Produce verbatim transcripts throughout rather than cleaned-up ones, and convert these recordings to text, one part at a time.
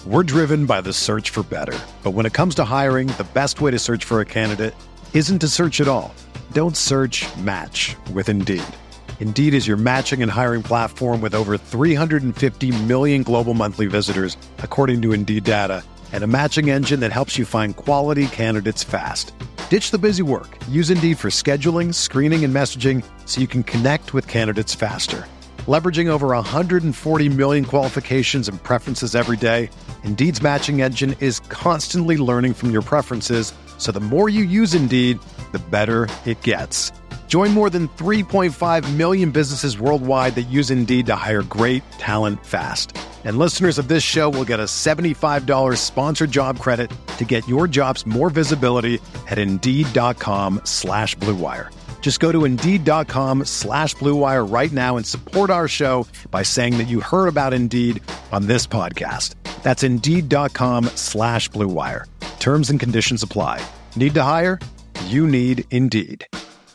We're driven by the search for better. But when it comes to hiring, the best way to search for a candidate isn't to search at all. Don't search, match with Indeed. Indeed is your matching and hiring platform with over three hundred fifty million global monthly visitors, according to Indeed data, and a matching engine that helps you find quality candidates fast. Ditch the busy work. Use Indeed for scheduling, screening, and messaging so you can connect with candidates faster. Leveraging over one hundred forty million qualifications and preferences every day, Indeed's matching engine is constantly learning from your preferences, so the more you use Indeed, the better it gets. Join more than three point five million businesses worldwide that use Indeed to hire great talent fast. And listeners of this show will get a seventy-five dollars sponsored job credit to get your jobs more visibility at Indeed.com slash Blue Wire. Just go to Indeed.com slash Blue Wire right now and support our show by saying that you heard about Indeed on this podcast. That's Indeed.com slash Blue Wire. Terms and conditions apply. Need to hire? You need Indeed.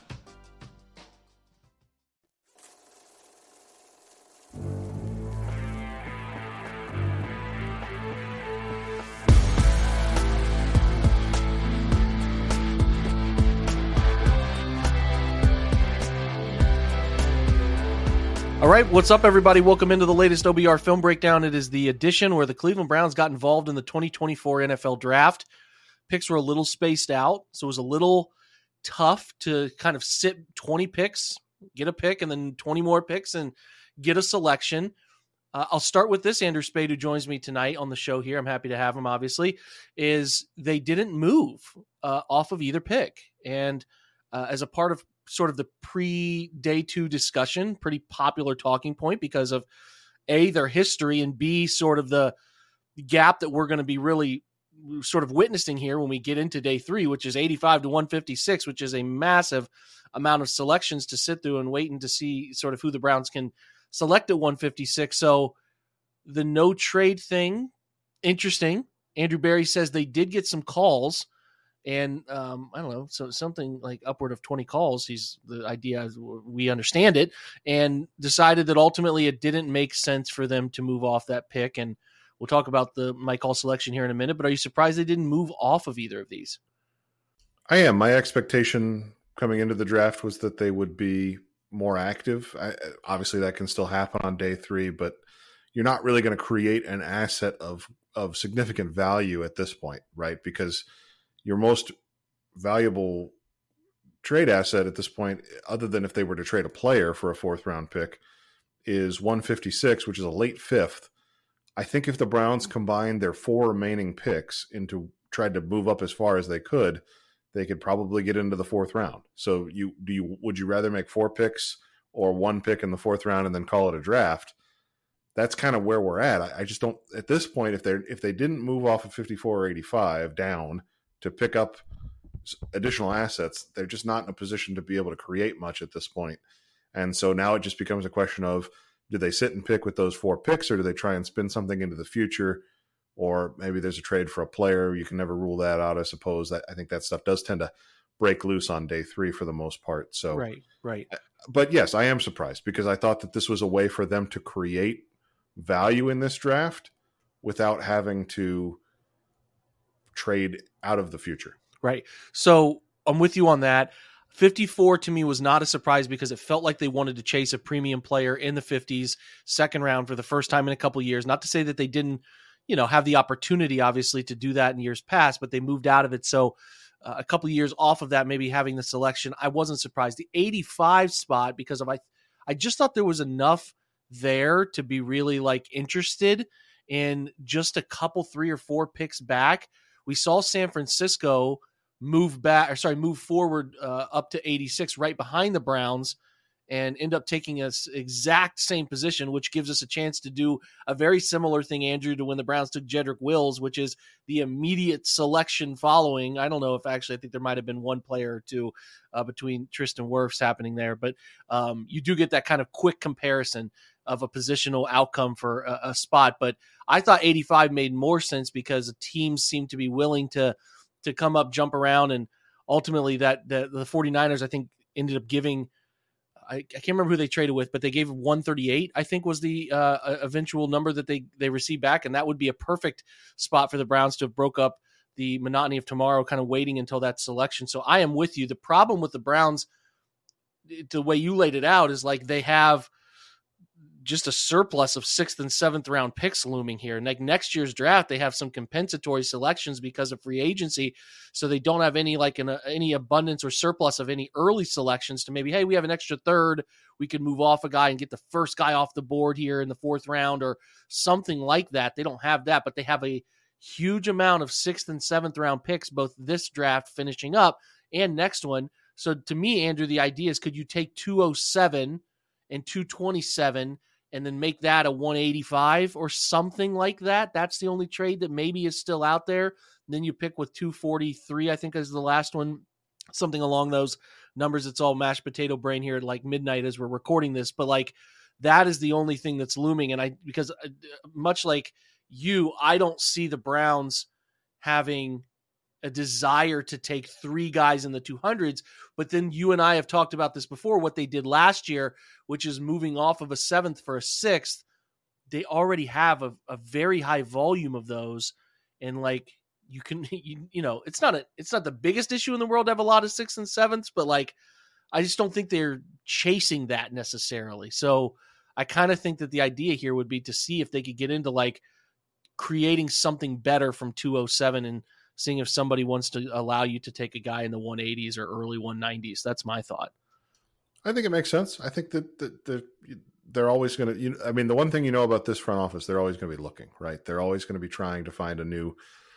All right, what's up, everybody? Welcome into the latest O B R Film Breakdown. It is the edition where the Cleveland Browns got involved in the twenty twenty-four N F L Draft. Picks were a little spaced out, so it was a little tough to kind of sit twenty picks, get a pick, and then twenty more picks and get a selection. Uh, I'll start with this. Andrew Spade, who joins me tonight on the show here, I'm happy to have him, obviously, is they didn't move uh, off of either pick. And uh, as a part of sort of the pre-day two discussion, pretty popular talking point because of A, their history, and B, sort of the gap that we're going to be really sort of witnessing here when we get into day three, which is eighty-five to one fifty-six, which is a massive amount of selections to sit through and waiting to see sort of who the Browns can select at one fifty-six. So the no trade thing, interesting. Andrew Berry says they did get some calls. And um, I don't know, so something like upward of twenty calls. He's the idea, we understand it, and decided that ultimately it didn't make sense for them to move off that pick. And we'll talk about the my call selection here in a minute. But are you surprised they didn't move off of either of these? I am. My expectation coming into the draft was that they would be more active. I, obviously, that can still happen on day three, but you're not really going to create an asset of of significant value at this point, right? Because your most valuable trade asset at this point, other than if they were to trade a player for a fourth round pick, is one fifty-six, which is a late fifth. I think if the Browns combined their four remaining picks into tried to move up as far as they could, they could probably get into the fourth round. So you do you would you rather make four picks or one pick in the fourth round and then call it a draft? That's kind of where we're at. I, I just don't at this point, if they if they didn't move off of fifty-four or eighty-five down to pick up additional assets, they're just not in a position to be able to create much at this point. And so now it just becomes a question of, do they sit and pick with those four picks, or do they try and spin something into the future? Or maybe there's a trade for a player. You can never rule that out, I suppose. That I think that stuff does tend to break loose on day three for the most part. So, right, right. But yes, I am surprised because I thought that this was a way for them to create value in this draft without having to trade out of the future. Right. So I'm with you on that. fifty-four to me was not a surprise because it felt like they wanted to chase a premium player in the fifties, second round for the first time in a couple of years. Not to say that they didn't, you know, have the opportunity, obviously, to do that in years past, but they moved out of it. So uh, a couple of years off of that, maybe having the selection, I wasn't surprised. The eighty-five spot, because of I, I just thought there was enough there to be really like interested in just a couple, three or four picks back. We saw San Francisco move back, or sorry, move forward uh, up to eighty-six, right behind the Browns, and end up taking us exact same position, which gives us a chance to do a very similar thing, Andrew, to when the Browns took Jedrick Wills, which is the immediate selection following. I don't know if actually, I think there might have been one player or two uh, between Tristan Wirfs happening there, but um, you do get that kind of quick comparison of a positional outcome for a, a spot. But I thought eighty-five made more sense because teams seem to be willing to to come up, jump around, and ultimately that the, the 49ers, I think, ended up giving, I, I can't remember who they traded with, but they gave one thirty-eight, I think was the uh, eventual number that they, they received back. And that would be a perfect spot for the Browns to have broke up the monotony of tomorrow, kind of waiting until that selection. So I am with you. The problem with the Browns, the way you laid it out, is like they have just a surplus of sixth and seventh round picks looming here. And like next year's draft, they have some compensatory selections because of free agency. So they don't have any, like an, uh, any abundance or surplus of any early selections to maybe, hey, we have an extra third. We could move off a guy and get the first guy off the board here in the fourth round or something like that. They don't have that, but they have a huge amount of sixth and seventh round picks, both this draft finishing up and next one. So to me, Andrew, the idea is, could you take two oh seven and two twenty-seven and then make that a one eighty-five or something like that? That's the only trade that maybe is still out there. And then you pick with two forty-three, I think, is the last one, something along those numbers. It's all mashed potato brain here at like midnight as we're recording this, but like that is the only thing that's looming. And I, because much like you, I don't see the Browns having a desire to take three guys in the two hundreds, but then you and I have talked about this before, what they did last year, which is moving off of a seventh for a sixth. They already have a, a very high volume of those. And like, you can, you, you know, it's not a, it's not the biggest issue in the world to have a lot of sixths and sevenths, but like, I just don't think they're chasing that necessarily. So I kind of think that the idea here would be to see if they could get into like creating something better from two oh seven and seeing if somebody wants to allow you to take a guy in the one eighties or early one nineties. That's my thought. I think it makes sense. I think that, that, that they're always going to, you know, I mean, the one thing you know about this front office, they're always going to be looking, right? They're always going to be trying to find a new,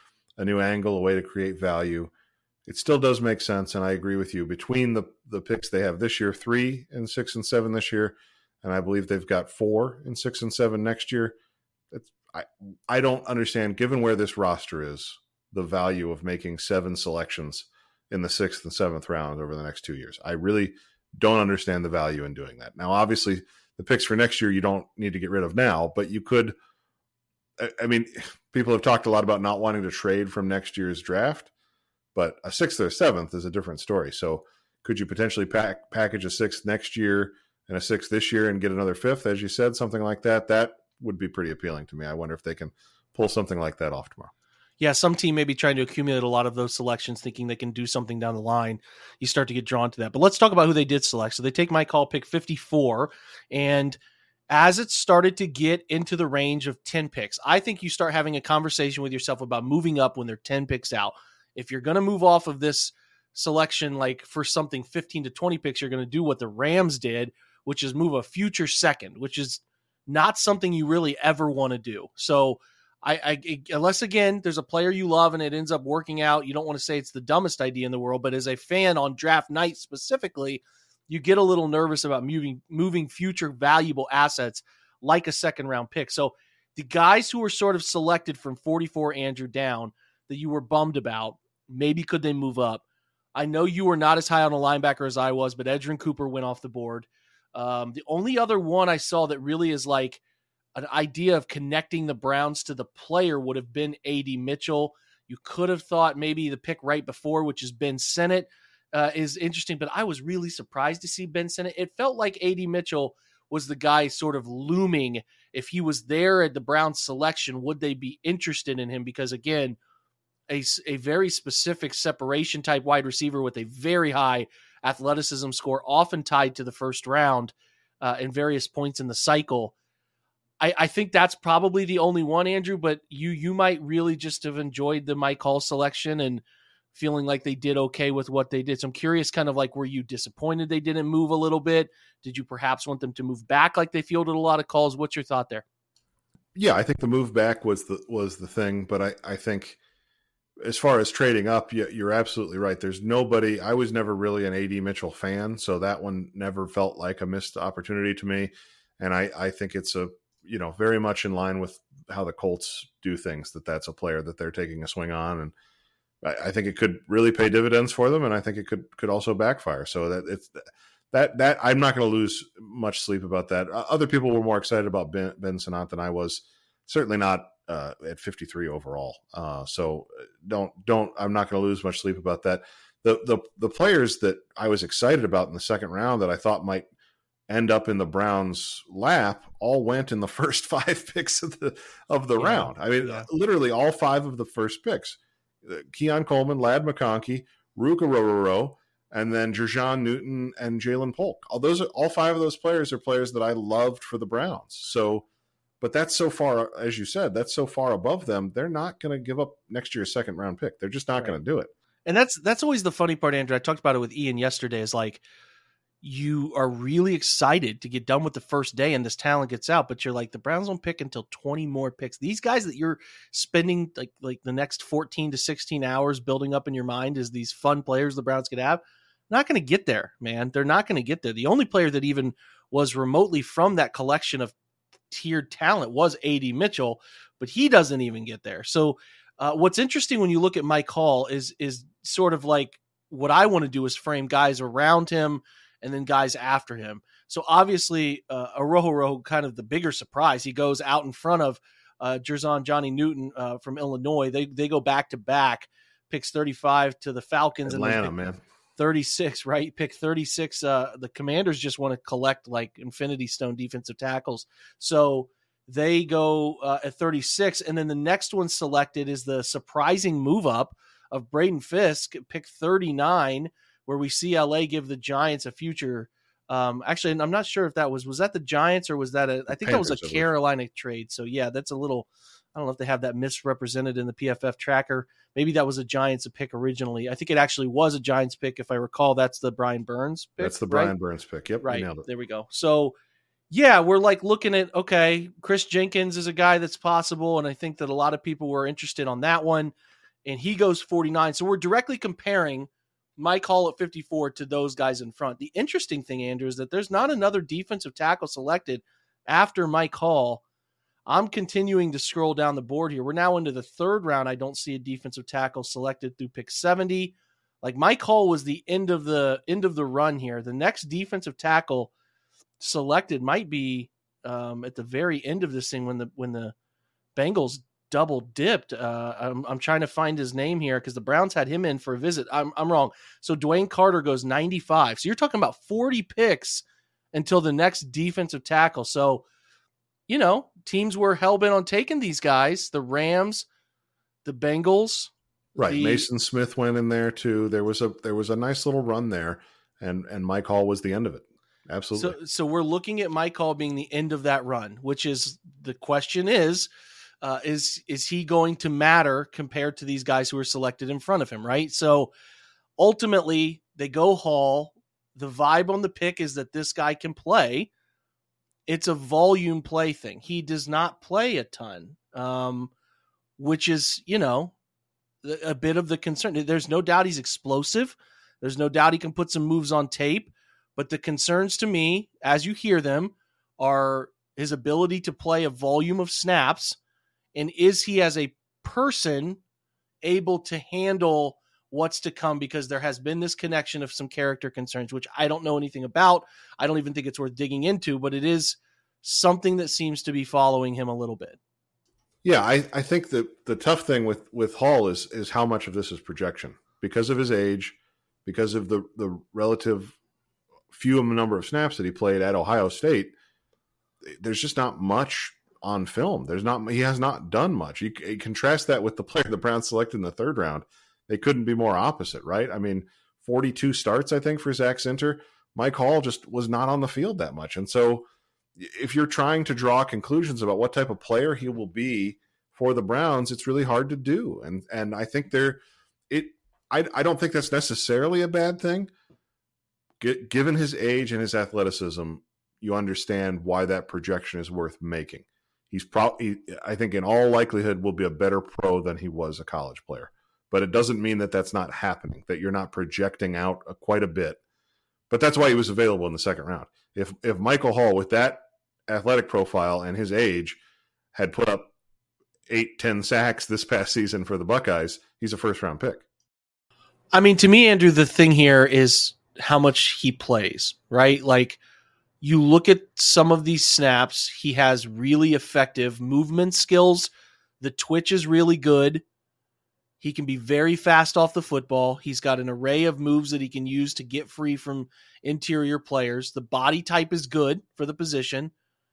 a new angle, a way to create value. It still does make sense. And I agree with you, between the, the picks they have this year, three and six and seven this year. And I believe they've got four and six and seven next year. It's, I, I don't understand, given where this roster is, the value of making seven selections in the sixth and seventh round over the next two years. I really don't understand the value in doing that. Now, obviously, the picks for next year you don't need to get rid of now, but you could. I mean, people have talked a lot about not wanting to trade from next year's draft, but a sixth or seventh is a different story. So could you potentially pack, package a sixth next year and a sixth this year and get another fifth, as you said, something like that? That would be pretty appealing to me. I wonder if they can pull something like that off tomorrow. Yeah, some team may be trying to accumulate a lot of those selections, thinking they can do something down the line. You start to get drawn to that. But let's talk about who they did select. So they take my call pick fifty-four, and as it started to get into the range of ten picks, I think you start having a conversation with yourself about moving up when they're ten picks out. If you're going to move off of this selection, like for something fifteen to twenty picks, you're going to do what the Rams did, which is move a future second, which is not something you really ever want to do. So I, I, unless again, there's a player you love and it ends up working out, you don't want to say it's the dumbest idea in the world, but as a fan on draft night specifically, you get a little nervous about moving, moving future valuable assets like a second round pick. So the guys who were sort of selected from forty-four, Andrew, down that you were bummed about, maybe could they move up? I know you were not as high on a linebacker as I was, but Edgerrin Cooper went off the board. Um, the only other one I saw that really is like an idea of connecting the Browns to the player would have been A D Mitchell. You could have thought maybe the pick right before, which is Ben Sinnott, uh, is interesting, but I was really surprised to see Ben Sinnott. It felt like A D Mitchell was the guy sort of looming. If he was there at the Browns selection, would they be interested in him? Because again, a, a very specific separation type wide receiver with a very high athleticism score, often tied to the first round uh, in various points in the cycle. I, I think that's probably the only one, Andrew, but you you might really just have enjoyed the Mike Hall selection and feeling like they did okay with what they did. So I'm curious, kind of like, were you disappointed they didn't move a little bit? Did you perhaps want them to move back like they fielded a lot of calls? What's your thought there? Yeah, I think the move back was the was the thing, but I, I think as far as trading up, you, you're absolutely right. There's nobody. I was never really an A D Mitchell fan, so that one never felt like a missed opportunity to me. And I, I think it's a you know, very much in line with how the Colts do things, that that's a player that they're taking a swing on. And I, I think it could really pay dividends for them. And I think it could, could also backfire. So that it's that, that I'm not going to lose much sleep about that. Other people were more excited about Ben, Ben Sinnott than I was. Certainly not uh, at fifty-three overall. Uh, so don't, don't, I'm not going to lose much sleep about that. The, the, the players that I was excited about in the second round that I thought might end up in the Browns' lap all went in the first five picks of the of the yeah. round. I mean, yeah. literally all five of the first picks. Keon Coleman, Ladd McConkey, Ruka Rororo, and then Jerjon Newton and Jalen Polk. All those are, all five of those players are players that I loved for the Browns. So, but that's so far, as you said, that's so far above them. They're not going to give up next year's second round pick. They're just not right. going to do it. And that's that's always the funny part, Andrew. I talked about it with Ian yesterday. Is like you are really excited to get done with the first day and this talent gets out, but you're like, the Browns don't pick until twenty more picks. These guys that you're spending like like the next fourteen to sixteen hours building up in your mind as these fun players the Browns could have, not going to get there, man. They're not going to get there. The only player that even was remotely from that collection of tiered talent was A D Mitchell, but he doesn't even get there. So uh, what's interesting when you look at Mike Hall is is sort of like what I want to do is frame guys around him and then guys after him. So obviously, uh, Arrojo, kind of the bigger surprise. He goes out in front of uh, Jerjon Johnny Newton uh, from Illinois. They they go back to back, picks thirty-five to the Falcons. Atlanta, and man. thirty-six, right? Pick thirty-six. Uh, the Commanders just want to collect like Infinity Stone defensive tackles. So they go uh, at thirty-six. And then the next one selected is the surprising move up of Braden Fisk, pick thirty-nine, where we see L A give the Giants a future. Um, actually, I'm not sure if that was, was that the Giants or was that a, I think Panthers, that was a Carolina trade. So yeah, that's a little, I don't know if they have that misrepresented in the P F F tracker. Maybe that was a Giants pick originally. I think it actually was a Giants pick. If I recall, that's the Brian Burns pick. That's the Brian right? Burns pick. Yep. Right. There we go. So yeah, we're like looking at, okay, Chris Jenkins is a guy that's possible. And I think that a lot of people were interested on that one. And he goes forty-nine. So we're directly comparing Mike Hall at fifty-four to those guys in front. The interesting thing, Andrew, is that there's not another defensive tackle selected after Mike Hall. I'm continuing to scroll down the board here. We're now into the third round. I don't see a defensive tackle selected through pick seventy. Like Mike Hall was the end of the end of the run here. The next defensive tackle selected might be um, at the very end of this thing when the when the Bengals double dipped. Uh, I'm, I'm trying to find his name here because the Browns had him in for a visit. I'm, I'm wrong. So Dwayne Carter goes ninety-five. So you're talking about forty picks until the next defensive tackle. So, you know, teams were hell-bent on taking these guys. The Rams, the Bengals. Right. The, Mason Smith went in there too. There was a there was a nice little run there, and, and Mike Hall was the end of it. Absolutely. So, so we're looking at Mike Hall being the end of that run, which is the question is, Uh, is is he going to matter compared to these guys who are selected in front of him, right? So ultimately, they go Hall. The vibe on the pick is that this guy can play. It's a volume play thing. He does not play a ton, um, which is, you know, a bit of the concern. There's no doubt he's explosive. There's no doubt he can put some moves on tape. But the concerns to me, as you hear them, are his ability to play a volume of snaps. And is he as a person able to handle what's to come? Because there has been this connection of some character concerns, which I don't know anything about. I don't even think it's worth digging into, but it is something that seems to be following him a little bit. Yeah, I, I think that the tough thing with, with Hall is is how much of this is projection. Because of his age, because of the, the relative few number of snaps that he played at Ohio State, there's just not much on film. There's not, he has not done much. You, you contrast that with the player the Browns selected in the third round. They couldn't be more opposite, right? I mean, forty-two starts, I think, for Zach Zinter. Mike Hall just was not on the field that much. And so if you're trying to draw conclusions about what type of player he will be for the Browns, it's really hard to do. And, and I think they're, it, I, I don't think that's necessarily a bad thing. G- given his age and his athleticism, you understand why that projection is worth making. He's probably, I think in all likelihood, will be a better pro than he was a college player. But it doesn't mean that that's not happening, that you're not projecting out a, quite a bit. But that's why he was available in the second round. If if Michael Hall, with that athletic profile and his age, had put up eight, ten sacks this past season for the Buckeyes, he's a first-round pick. I mean, to me, Andrew, the thing here is how much he plays, right? Like, you look at some of these snaps, he has really effective movement skills. The twitch is really good. He can be very fast off the football. He's got an array of moves that he can use to get free from interior players. The body type is good for the position,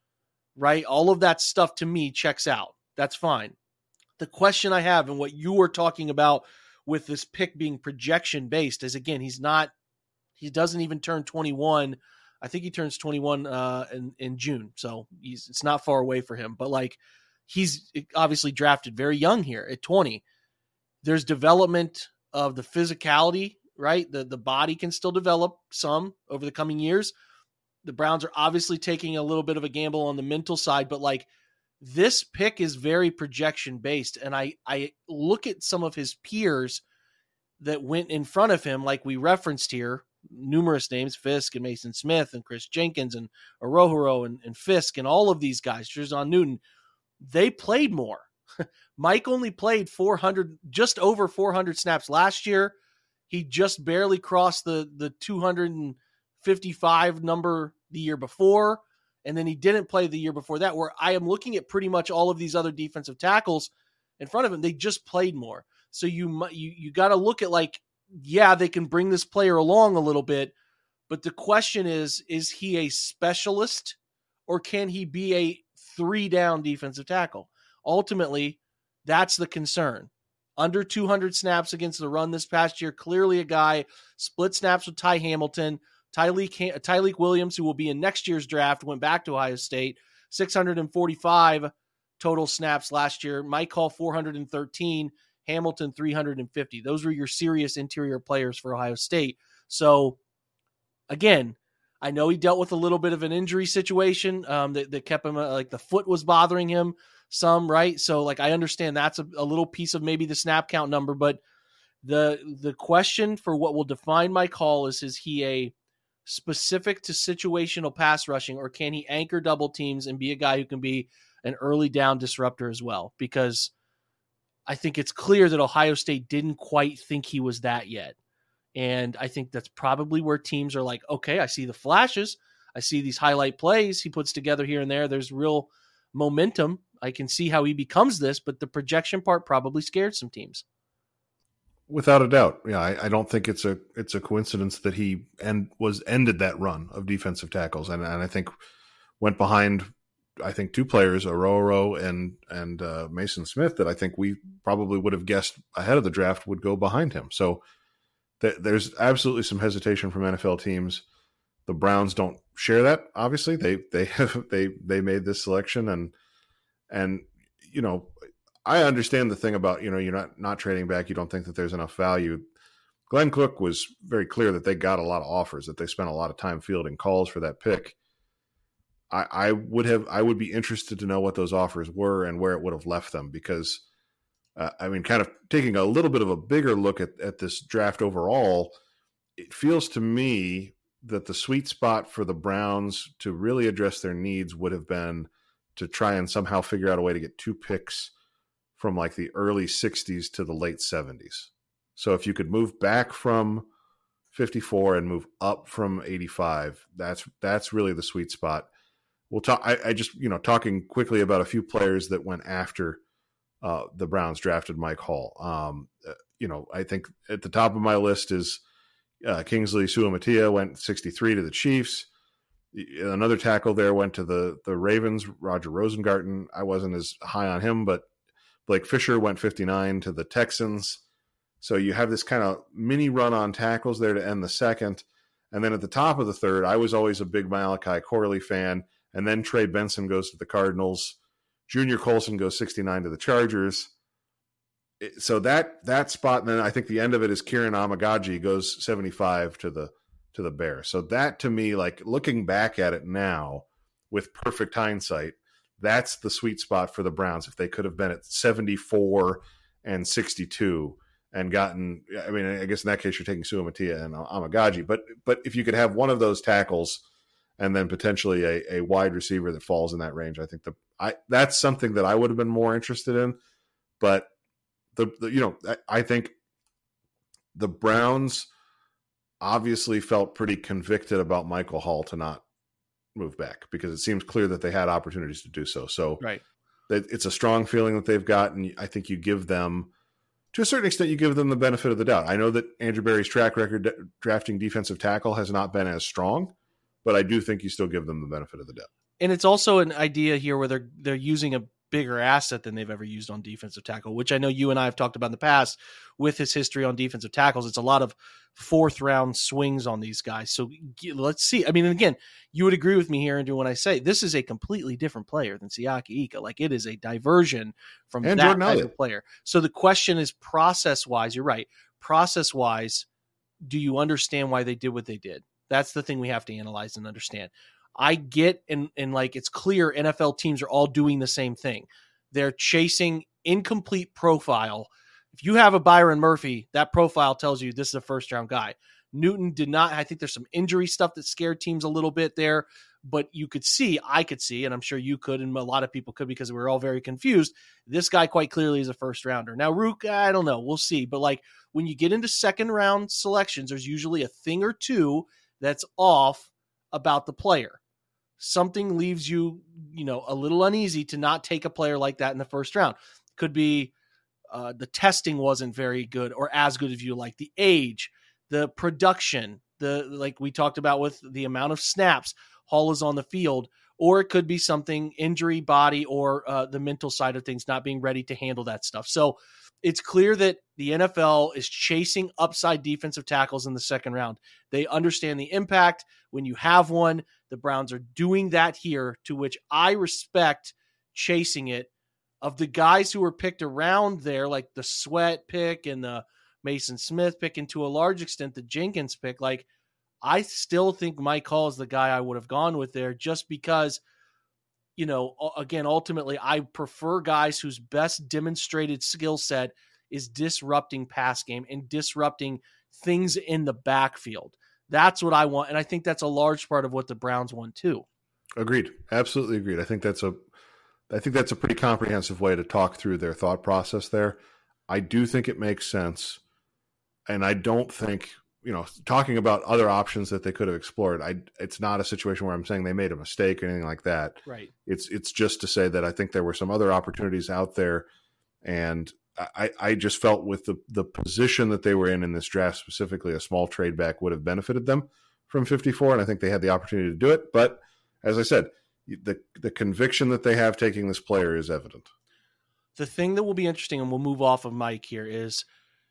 right? All of that stuff to me checks out. That's fine. The question I have and what you were talking about with this pick being projection based is, again, he's not, he doesn't even turn twenty-one. I think he turns twenty-one uh, in, in June. So he's, it's not far away for him, but like he's obviously drafted very young here at twenty. There's development of the physicality, right? The, the body can still develop some over the coming years. The Browns are obviously taking a little bit of a gamble on the mental side, but like this pick is very projection based. And I, I look at some of his peers that went in front of him, like we referenced here, numerous names, Fisk and Mason Smith and Chris Jenkins and Arohoro and, and Fisk and all of these guys, Jer'Zhan Newton, they played more. Mike only played four hundred, just over four hundred snaps last year. He just barely crossed the, the two hundred fifty-five number the year before. And then he didn't play the year before that, where I am looking at pretty much all of these other defensive tackles in front of him. They just played more. So you, you, you got to look at like, yeah, they can bring this player along a little bit, but the question is, is he a specialist or can he be a three down defensive tackle? Ultimately, that's the concern. Under two hundred snaps against the run this past year, clearly a guy, split snaps with Ty Hamilton, Tyleik, Tyleik Williams, who will be in next year's draft, went back to Ohio State, six hundred forty-five total snaps last year. Mike Hall, four hundred thirteen, Hamilton, three hundred fifty. Those were your serious interior players for Ohio State. So, again, I know he dealt with a little bit of an injury situation um, that, that kept him, uh, like the foot was bothering him some, right? So, like, I understand that's a, a little piece of maybe the snap count number, but the the question for what will define Mike Hall is, is he a specific to situational pass rushing, or can he anchor double teams and be a guy who can be an early down disruptor as well? Because I think it's clear that Ohio State didn't quite think he was that yet. And I think that's probably where teams are like, okay, I see the flashes. I see these highlight plays he puts together here and there. There's real momentum. I can see how he becomes this, but the projection part probably scared some teams. Without a doubt. Yeah, I, I don't think it's a it's a coincidence that he end, was ended that run of defensive tackles. And, and I think went behind, I think, two players, Arohoro and, and uh, Mason Smith, that I think we probably would have guessed ahead of the draft would go behind him. So th- there's absolutely some hesitation from N F L teams. The Browns don't share that. Obviously, they they have they they made this selection, and and you know, I understand the thing about, you know, you're not not trading back. You don't think that there's enough value. Glenn Cook was very clear that they got a lot of offers, that they spent a lot of time fielding calls for that pick. I, I would have I would be interested to know what those offers were and where it would have left them, because uh, I mean, kind of taking a little bit of a bigger look at at this draft overall, it feels to me that the sweet spot for the Browns to really address their needs would have been to try and somehow figure out a way to get two picks from like the early sixties to the late seventies. So if you could move back from fifty-four and move up from eighty-five, that's that's really the sweet spot. We'll talk. I, I just, you know, talking quickly about a few players that went after uh, the Browns drafted Mike Hall. Um, uh, you know, I think at the top of my list is uh, Kingsley Suamataia, went sixty-three to the Chiefs. Another tackle there went to the the Ravens, Roger Rosengarten. I wasn't as high on him, but Blake Fisher went fifty-nine to the Texans. So you have this kind of mini run on tackles there to end the second. And then at the top of the third, I was always a big Malachi Corley fan. And then Trey Benson goes to the Cardinals. Junior Colson goes sixty-nine to the Chargers. So that that spot, and then I think the end of it is Kieran Amagaji goes seventy-five to the to the Bears. So that, to me, like looking back at it now with perfect hindsight, that's the sweet spot for the Browns. If they could have been at seventy-four and sixty-two and gotten, I mean, I guess in that case you're taking Suamataia and Amagaji, but but if you could have one of those tackles and then potentially a, a wide receiver that falls in that range, I think the I that's something that I would have been more interested in. But the, the you know, I, I think the Browns obviously felt pretty convicted about Michael Hall to not move back, because it seems clear that they had opportunities to do so. So right. It's a strong feeling that they've got, and I think you give them to a certain extent, you give them the benefit of the doubt. I know that Andrew Berry's track record drafting defensive tackle has not been as strong, but I do think you still give them the benefit of the doubt. And it's also an idea here where they're they're using a bigger asset than they've ever used on defensive tackle, which I know you and I have talked about in the past with his history on defensive tackles. It's a lot of fourth round swings on these guys. So let's see. I mean, again, you would agree with me here, Andrew, when I say this is a completely different player than Siaki Ika. Like, it is a diversion from and that Jordan type Elliott. of player. So the question is, process wise, you're right. Process wise, do you understand why they did what they did? That's the thing we have to analyze and understand. I get, and, and like, it's clear N F L teams are all doing the same thing. They're chasing incomplete profile. If you have a Byron Murphy, that profile tells you this is a first round guy. Newton did not. I think there's some injury stuff that scared teams a little bit there, but you could see, I could see, and I'm sure you could, and a lot of people could, because we were all very confused. This guy quite clearly is a first rounder. Now, Rook, I don't know. We'll see. But like, when you get into second round selections, there's usually a thing or two that's off about the player. Something leaves you, you know, a little uneasy to not take a player like that in the first round. Could be uh, the testing wasn't very good, or as good as you like, the age, the production, the, like we talked about with the amount of snaps Hall is on the field, or it could be something injury, body, or uh, the mental side of things, not being ready to handle that stuff. So it's clear that the N F L is chasing upside defensive tackles in the second round. They understand the impact when you have one. The Browns are doing that here, to which I respect chasing it. Of the guys who were picked around there, like the Sweat pick and the Mason Smith pick, and to a large extent the Jenkins pick, like, I still think Mike Hall is the guy I would have gone with there, just because, you know, again, ultimately I prefer guys whose best demonstrated skill set is disrupting pass game and disrupting things in the backfield. That's what I want. And I think that's a large part of what the Browns want too. Agreed. Absolutely agreed. I think that's a, I think that's a pretty comprehensive way to talk through their thought process there. I do think it makes sense. And I don't think, you know, talking about other options that they could have explored, I, it's not a situation where I'm saying they made a mistake or anything like that. Right. It's, it's just to say that I think there were some other opportunities out there. And I, I just felt with the, the position that they were in in this draft, specifically, a small trade back would have benefited them from fifty-four, and I think they had the opportunity to do it. But as I said, the the conviction that they have taking this player is evident. The thing that will be interesting, and we'll move off of Mike here, is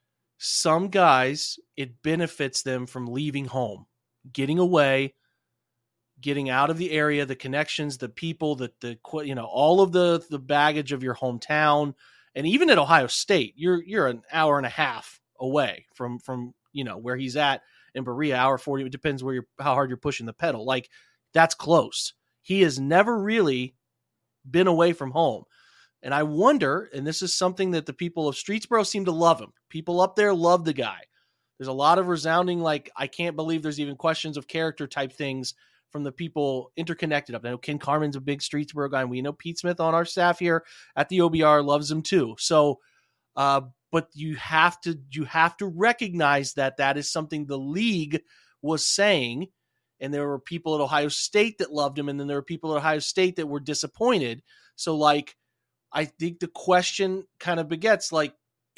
some guys, it benefits them from leaving home, getting away, getting out of the area, the connections, the people, the, the you know, all of the the baggage of your hometown. And even at Ohio State, you're you're an hour and a half away from from you know where he's at in Berea, hour forty. It depends where you're how hard you're pushing the pedal. Like, that's close. He has never really been away from home, and I wonder. And this is something that the people of Streetsboro seem to love him. People up there love the guy. There's a lot of resounding, like, I can't believe there's even questions of character type things from the people interconnected up. I know Ken Carmen's a big Streetsboro guy, and we know Pete Smith on our staff here at the O B R loves him too. So, uh, but you have to, you have to recognize that that is something the league was saying. And there were people at Ohio State that loved him. And then there were people at Ohio State that were disappointed. So, like, I think the question kind of begets, like,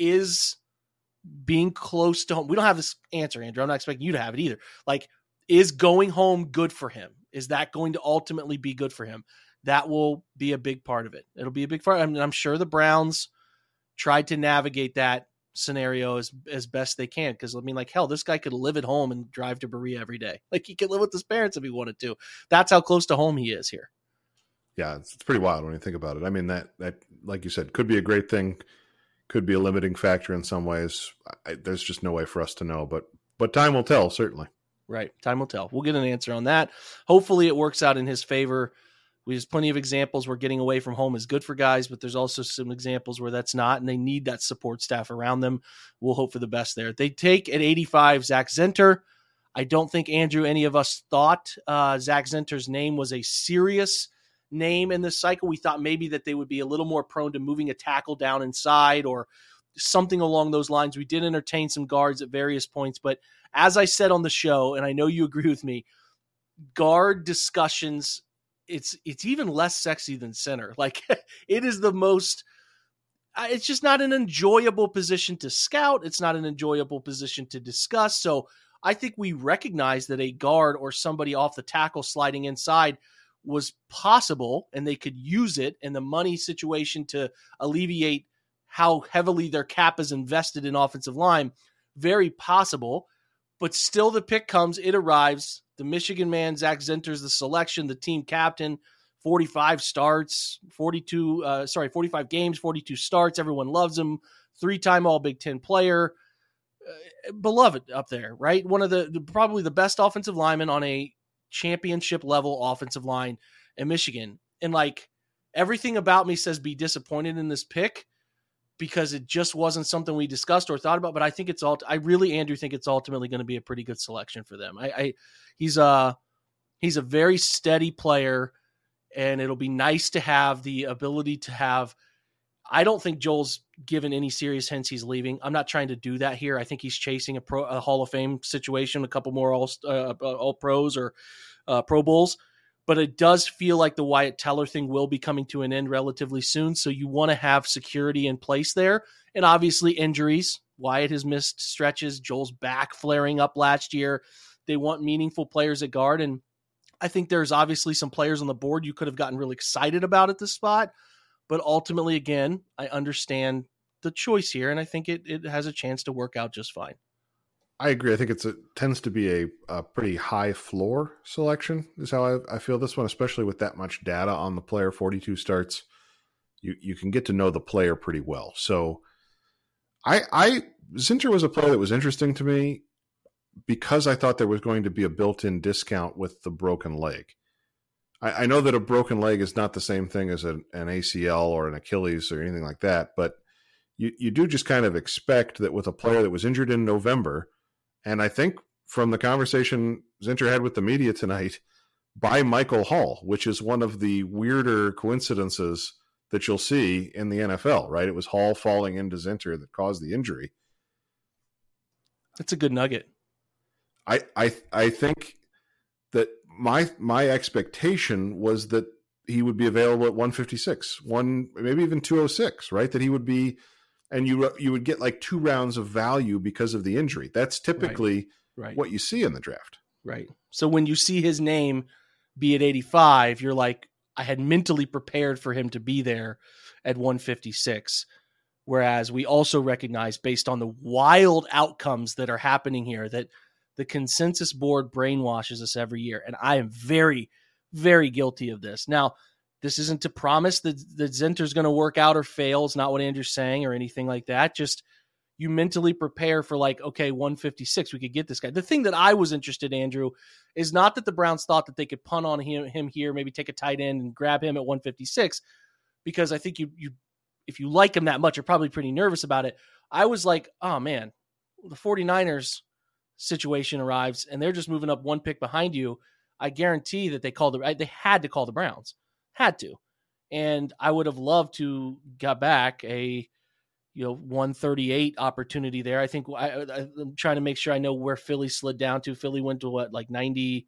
is being close to home. We don't have this answer, Andrew. I'm not expecting you to have it either. Like, is going home good for him? Is that going to ultimately be good for him? That will be a big part of it. It'll be a big part. I mean, I'm sure the Browns tried to navigate that scenario as, as best they can. Cause I mean, like, hell, this guy could live at home and drive to Berea every day. Like, he could live with his parents if he wanted to. That's how close to home he is here. Yeah. It's, it's pretty wild when you think about it. I mean, that, that, like you said, could be a great thing. Could be a limiting factor in some ways. I, there's just no way for us to know, but, but time will tell, certainly. Right. Time will tell. We'll get an answer on that. Hopefully it works out in his favor. We have plenty of examples where getting away from home is good for guys, but there's also some examples where that's not, and they need that support staff around them. We'll hope for the best there. They take at eighty-five, Zach Zenter. I don't think, Andrew, any of us thought uh, Zach Zenter's name was a serious name in this cycle. We thought maybe that they would be a little more prone to moving a tackle down inside or something along those lines. We did entertain some guards at various points, but as I said on the show, and I know you agree with me, guard discussions, it's it's even less sexy than center. Like, it is the most it's just not an enjoyable position to scout. It's not an enjoyable position to discuss. So I think we recognize that a guard or somebody off the tackle sliding inside was possible, and they could use it in the money situation to alleviate how heavily their cap is invested in offensive line. Very possible, but still the pick comes, it arrives. The Michigan man, Zach Zinter's the selection, the team captain, forty-five starts, forty-two, uh, sorry, forty-five games, forty-two starts. Everyone loves him. Three-time All Big Ten player, uh, beloved up there, right? One of the, the probably the best offensive linemen on a championship level offensive line in Michigan. And like everything about me says be disappointed in this pick because it just wasn't something we discussed or thought about. But I think it's all, I really, Andrew, think it's ultimately going to be a pretty good selection for them. I, I he's a, he's a very steady player, and it'll be nice to have the ability to have, I don't think Joel's given any serious hints he's leaving. I'm not trying to do that here. I think he's chasing a, pro, a Hall of Fame situation, a couple more all, uh, all pros or uh, Pro Bowls, but it does feel like the Wyatt Teller thing will be coming to an end relatively soon. So you want to have security in place there. And obviously injuries. Wyatt has missed stretches. Joel's back flaring up last year. They want meaningful players at guard. And I think there's obviously some players on the board you could have gotten really excited about at this spot. But ultimately, again, I understand the choice here, and I think it, it has a chance to work out just fine. I agree. I think it's a, tends to be a, a pretty high floor selection is how I, I feel this one, especially with that much data on the player, forty-two starts. You you can get to know the player pretty well. So I, I Zinter was a player that was interesting to me because I thought there was going to be a built-in discount with the broken leg. I, I know that a broken leg is not the same thing as an, an A C L or an Achilles or anything like that, but you, you do just kind of expect that with a player that was injured in November, and I think from the conversation Zinter had with the media tonight, by Michael Hall, which is one of the weirder coincidences that you'll see in the N F L, right? It was Hall falling into Zinter that caused the injury. That's a good nugget. I I I think that my my expectation was that he would be available at one fifty-six, one maybe even two oh six, right? That he would be, and you you would get like two rounds of value because of the injury. That's typically right. Right. what you see in the draft. Right. So when you see his name be at eighty-five, you're like, I had mentally prepared for him to be there at one fifty-six. Whereas we also recognize, based on the wild outcomes that are happening here, that the consensus board brainwashes us every year. And I am very, very guilty of this. Now, this isn't to promise that, that Zinter's going to work out or fail. It's not what Andrew's saying or anything like that. Just you mentally prepare for like, okay, one fifty-six, we could get this guy. The thing that I was interested, Andrew, is not that the Browns thought that they could punt on him, him here, maybe take a tight end and grab him at one fifty-six, because I think you, you, if you like him that much, you're probably pretty nervous about it. I was like, oh man, the 49ers situation arrives and they're just moving up one pick behind you. I guarantee that they called the, they had to call the Browns, had to. And I would have loved to get back a, you know, one thirty-eight opportunity there. I think I, I, I'm trying to make sure I know where Philly slid down to. Philly went to what, like ninety,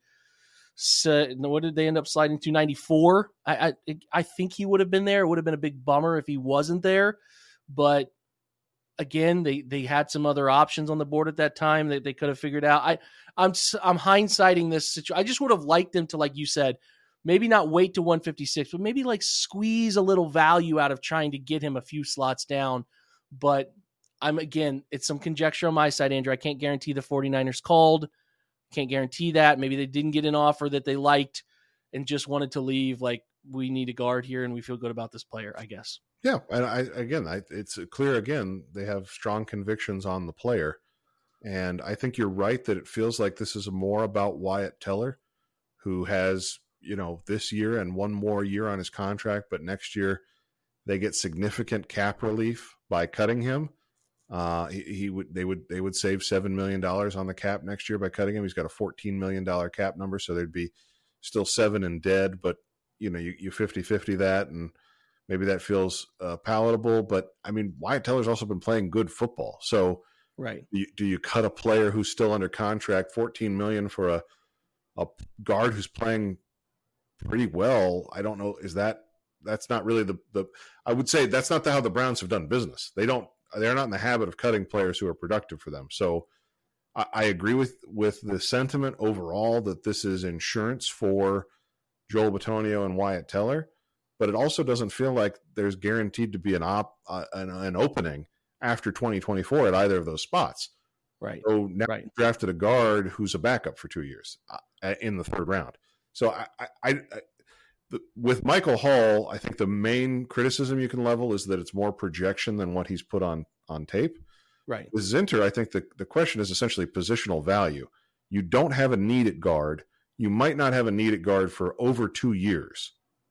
so, what did they end up sliding to? ninety-four. I, I, I think he would have been there. It would have been a big bummer if he wasn't there, but again, they, they had some other options on the board at that time that they could have figured out. I, I'm, I'm hindsighting this situation. I just would have liked them to, like you said, maybe not wait to one fifty-six, but maybe like squeeze a little value out of trying to get him a few slots down. But I'm, again, it's some conjecture on my side, Andrew. I can't guarantee the 49ers called. Can't guarantee that. Maybe they didn't get an offer that they liked and just wanted to leave. Like, we need a guard here and we feel good about this player, I guess. Yeah, and I again, I, it's clear again they have strong convictions on the player, and I think you're right that it feels like this is more about Wyatt Teller, who has, you know, this year and one more year on his contract, but next year they get significant cap relief by cutting him. Uh, he, he would they would they would save seven million dollars on the cap next year by cutting him. He's got a fourteen million dollars cap number, so there'd be still seven and dead, but you know, you, you fifty-fifty that, and maybe that feels uh, palatable. But I mean, Wyatt Teller's also been playing good football. So right. do you, do you cut a player who's still under contract, fourteen million dollars for a, a guard who's playing pretty well? I don't know. Is that that's not really the, the I would say that's not the, how the Browns have done business. They don't, they're not in the habit of cutting players who are productive for them. So I, I agree with, with the sentiment overall that this is insurance for Joel Bitonio and Wyatt Teller, but it also doesn't feel like there's guaranteed to be an op, uh, an, an opening after twenty twenty-four at either of those spots. Right. So now right. you drafted a guard who's a backup for two years uh, in the third round. So I, I, I, I, with Michael Hall, I think the main criticism you can level is that it's more projection than what he's put on, on tape. Right. With Zinter, I think the, the question is essentially positional value. You don't have a need at guard. You might not have a need at guard for over two years.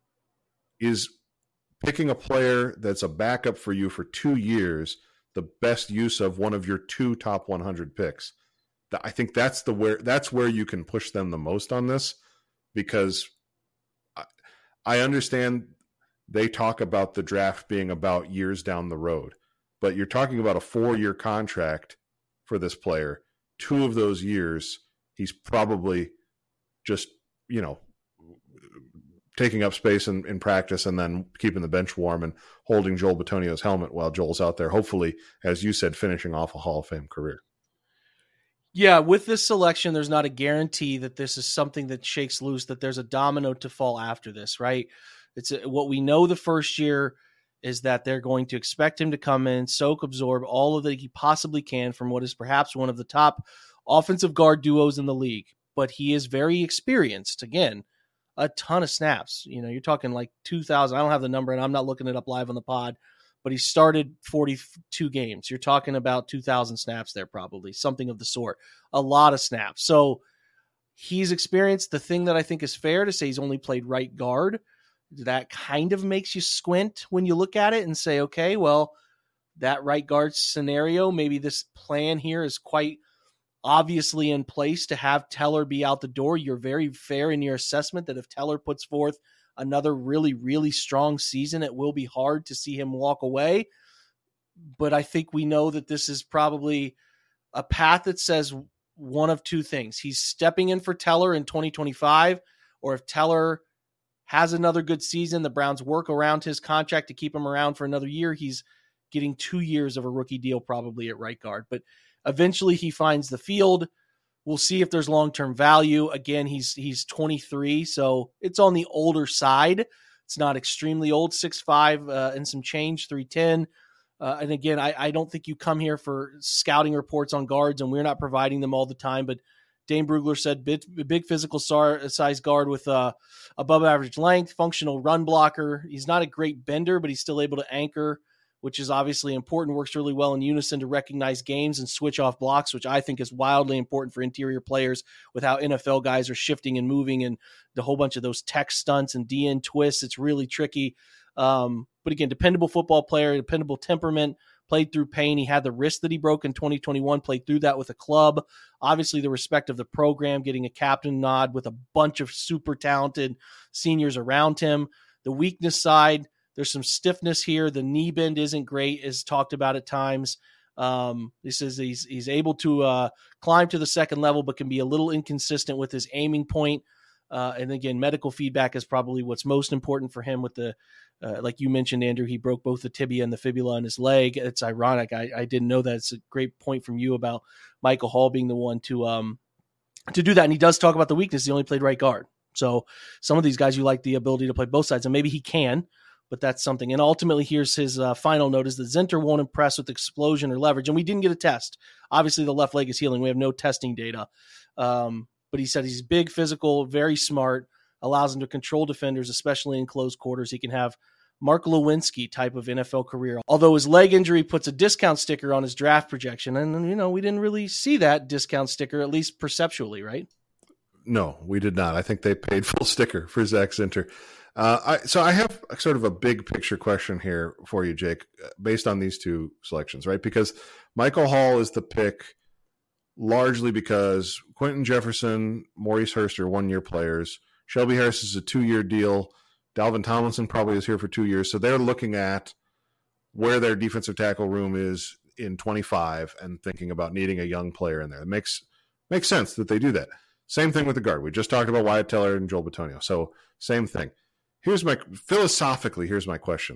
Is picking a player that's a backup for you for two years the best use of one of your two top one hundred picks? I think that's the where that's where you can push them the most on this, because I, I understand they talk about the draft being about years down the road, but you're talking about a four-year contract for this player. Two of those years, he's probably just, you know, taking up space in, in practice and then keeping the bench warm and holding Joel Bitonio's helmet while Joel's out there, hopefully, as you said, finishing off a Hall of Fame career. Yeah, with this selection, there's not a guarantee that this is something that shakes loose, that there's a domino to fall after this, right? It's a, what we know the first year is that they're going to expect him to come in, soak, absorb all of that he possibly can from what is perhaps one of the top offensive guard duos in the league. But he is very experienced. Again, a ton of snaps. You know, you're talking like two thousand. I don't have the number, and I'm not looking it up live on the pod, but he started forty-two games. You're talking about two thousand snaps there, probably, something of the sort. A lot of snaps. So he's experienced. The thing that I think is fair to say, he's only played right guard. That kind of makes you squint when you look at it and say, okay, well, that right guard scenario, maybe this plan here is quite obviously in place to have Teller be out the door. You're very fair in your assessment that if Teller puts forth another really, really strong season, it will be hard to see him walk away. But I think we know that this is probably a path that says one of two things. He's stepping in for Teller in twenty twenty-five, or if Teller has another good season, the Browns work around his contract to keep him around for another year, he's getting two years of a rookie deal probably at right guard. But eventually he finds the field. We'll see if there's long-term value. Again, he's he's twenty-three, so it's on the older side. It's not extremely old, six five uh, and some change, three ten. Uh, and again, I, I don't think you come here for scouting reports on guards, and we're not providing them all the time. But Dane Brugler said big, big physical size guard with uh, above average length, functional run blocker. He's not a great bender, but he's still able to anchor, which is obviously important, works really well in unison to recognize games and switch off blocks, which I think is wildly important for interior players with how N F L guys are shifting and moving and the whole bunch of those tech stunts and D N twists. It's really tricky. Um, but again, dependable football player, dependable temperament, played through pain. He had the wrist that he broke in twenty twenty-one, played through that with a club. Obviously, the respect of the program, getting a captain nod with a bunch of super talented seniors around him. The weakness side, there's some stiffness here. The knee bend isn't great, as talked about at times. Um, he says he's he's able to uh, climb to the second level, but can be a little inconsistent with his aiming point. Uh, and again, medical feedback is probably what's most important for him with the, uh, like you mentioned, Andrew, he broke both the tibia and the fibula on his leg. It's ironic. I, I didn't know that. It's a great point from you about Michael Hall being the one to, um, to do that. And he does talk about the weakness. He only played right guard. So some of these guys, you like the ability to play both sides, and maybe he can, but that's something. And ultimately, here's his uh, final note is that Zinter won't impress with explosion or leverage. And we didn't get a test. Obviously, the left leg is healing. We have no testing data. Um, but he said he's big, physical, very smart, allows him to control defenders, especially in close quarters. He can have Mark Lewinsky type of N F L career. Although his leg injury puts a discount sticker on his draft projection. And, you know, we didn't really see that discount sticker, at least perceptually, right? No, we did not. I think they paid full sticker for Zach Zinter. Uh, I, so I have a, sort of a big picture question here for you, Jake, based on these two selections, right? Because Michael Hall is the pick largely because Quentin Jefferson, Maurice Hurst are one-year players. Shelby Harris is a two-year deal. Dalvin Tomlinson probably is here for two years. So they're looking at where their defensive tackle room is in twenty-five and thinking about needing a young player in there. It makes makes sense that they do that. Same thing with the guard. We just talked about Wyatt Teller and Joel Bitonio. So same thing. here's my philosophically, here's my question.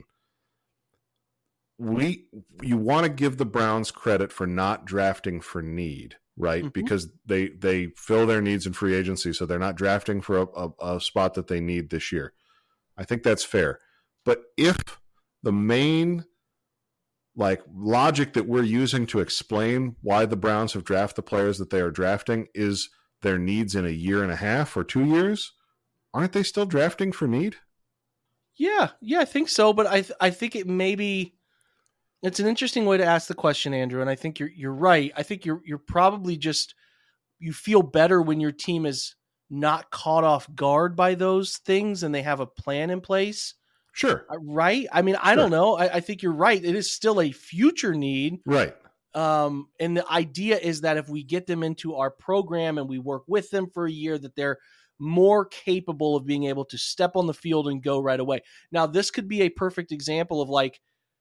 We you want to give the Browns credit for not drafting for need, right? Mm-hmm. Because they they fill their needs in free agency, so they're not drafting for a, a, a spot that they need this year. I think that's fair. But if the main like logic that we're using to explain why the Browns have drafted the players that they are drafting is their needs in a year and a half or two years, aren't they still drafting for need? Yeah, yeah, I think so. But I th- I think it maybe it's an interesting way to ask the question, Andrew. And I think you're you're right. I think you're you're probably just you feel better when your team is not caught off guard by those things and they have a plan in place. Sure. Right? I mean, I sure. don't know. I, I think you're right. It is still a future need. Right. Um, and the idea is that if we get them into our program and we work with them for a year, that they're more capable of being able to step on the field and go right away. Now, this could be a perfect example of like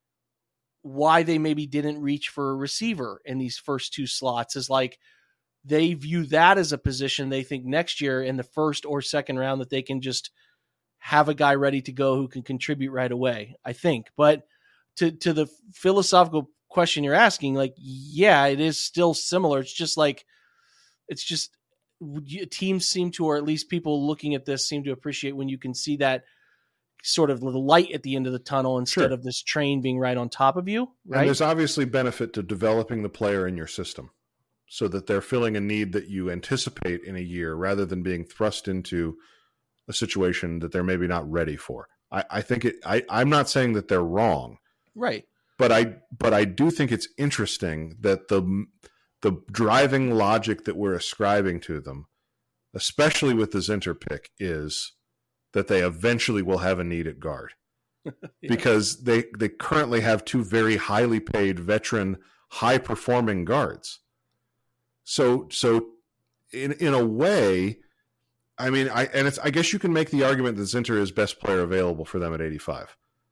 why they maybe didn't reach for a receiver in these first two slots is like they view that as a position they think next year in the first or second round that they can just have a guy ready to go who can contribute right away, I think. But to, to the philosophical question you're asking, like, yeah, it is still similar. It's just like, it's just teams seem to, or at least people looking at this seem to appreciate when you can see that sort of the light at the end of the tunnel instead sure. of this train being right on top of you. Right? And there's obviously benefit to developing the player in your system so that they're filling a need that you anticipate in a year rather than being thrust into a situation that they're maybe not ready for. I, I think it, I, I'm not saying that they're wrong. Right. But I, but I do think it's interesting that the, the driving logic that we're ascribing to them, especially with the Zinter pick, is that they eventually will have a need at guard yeah. because they, they currently have two very highly paid veteran, high performing guards. So, so in, in a way, I mean, I, and it's, I guess you can make the argument that Zinter is best player available for them at eighty-five.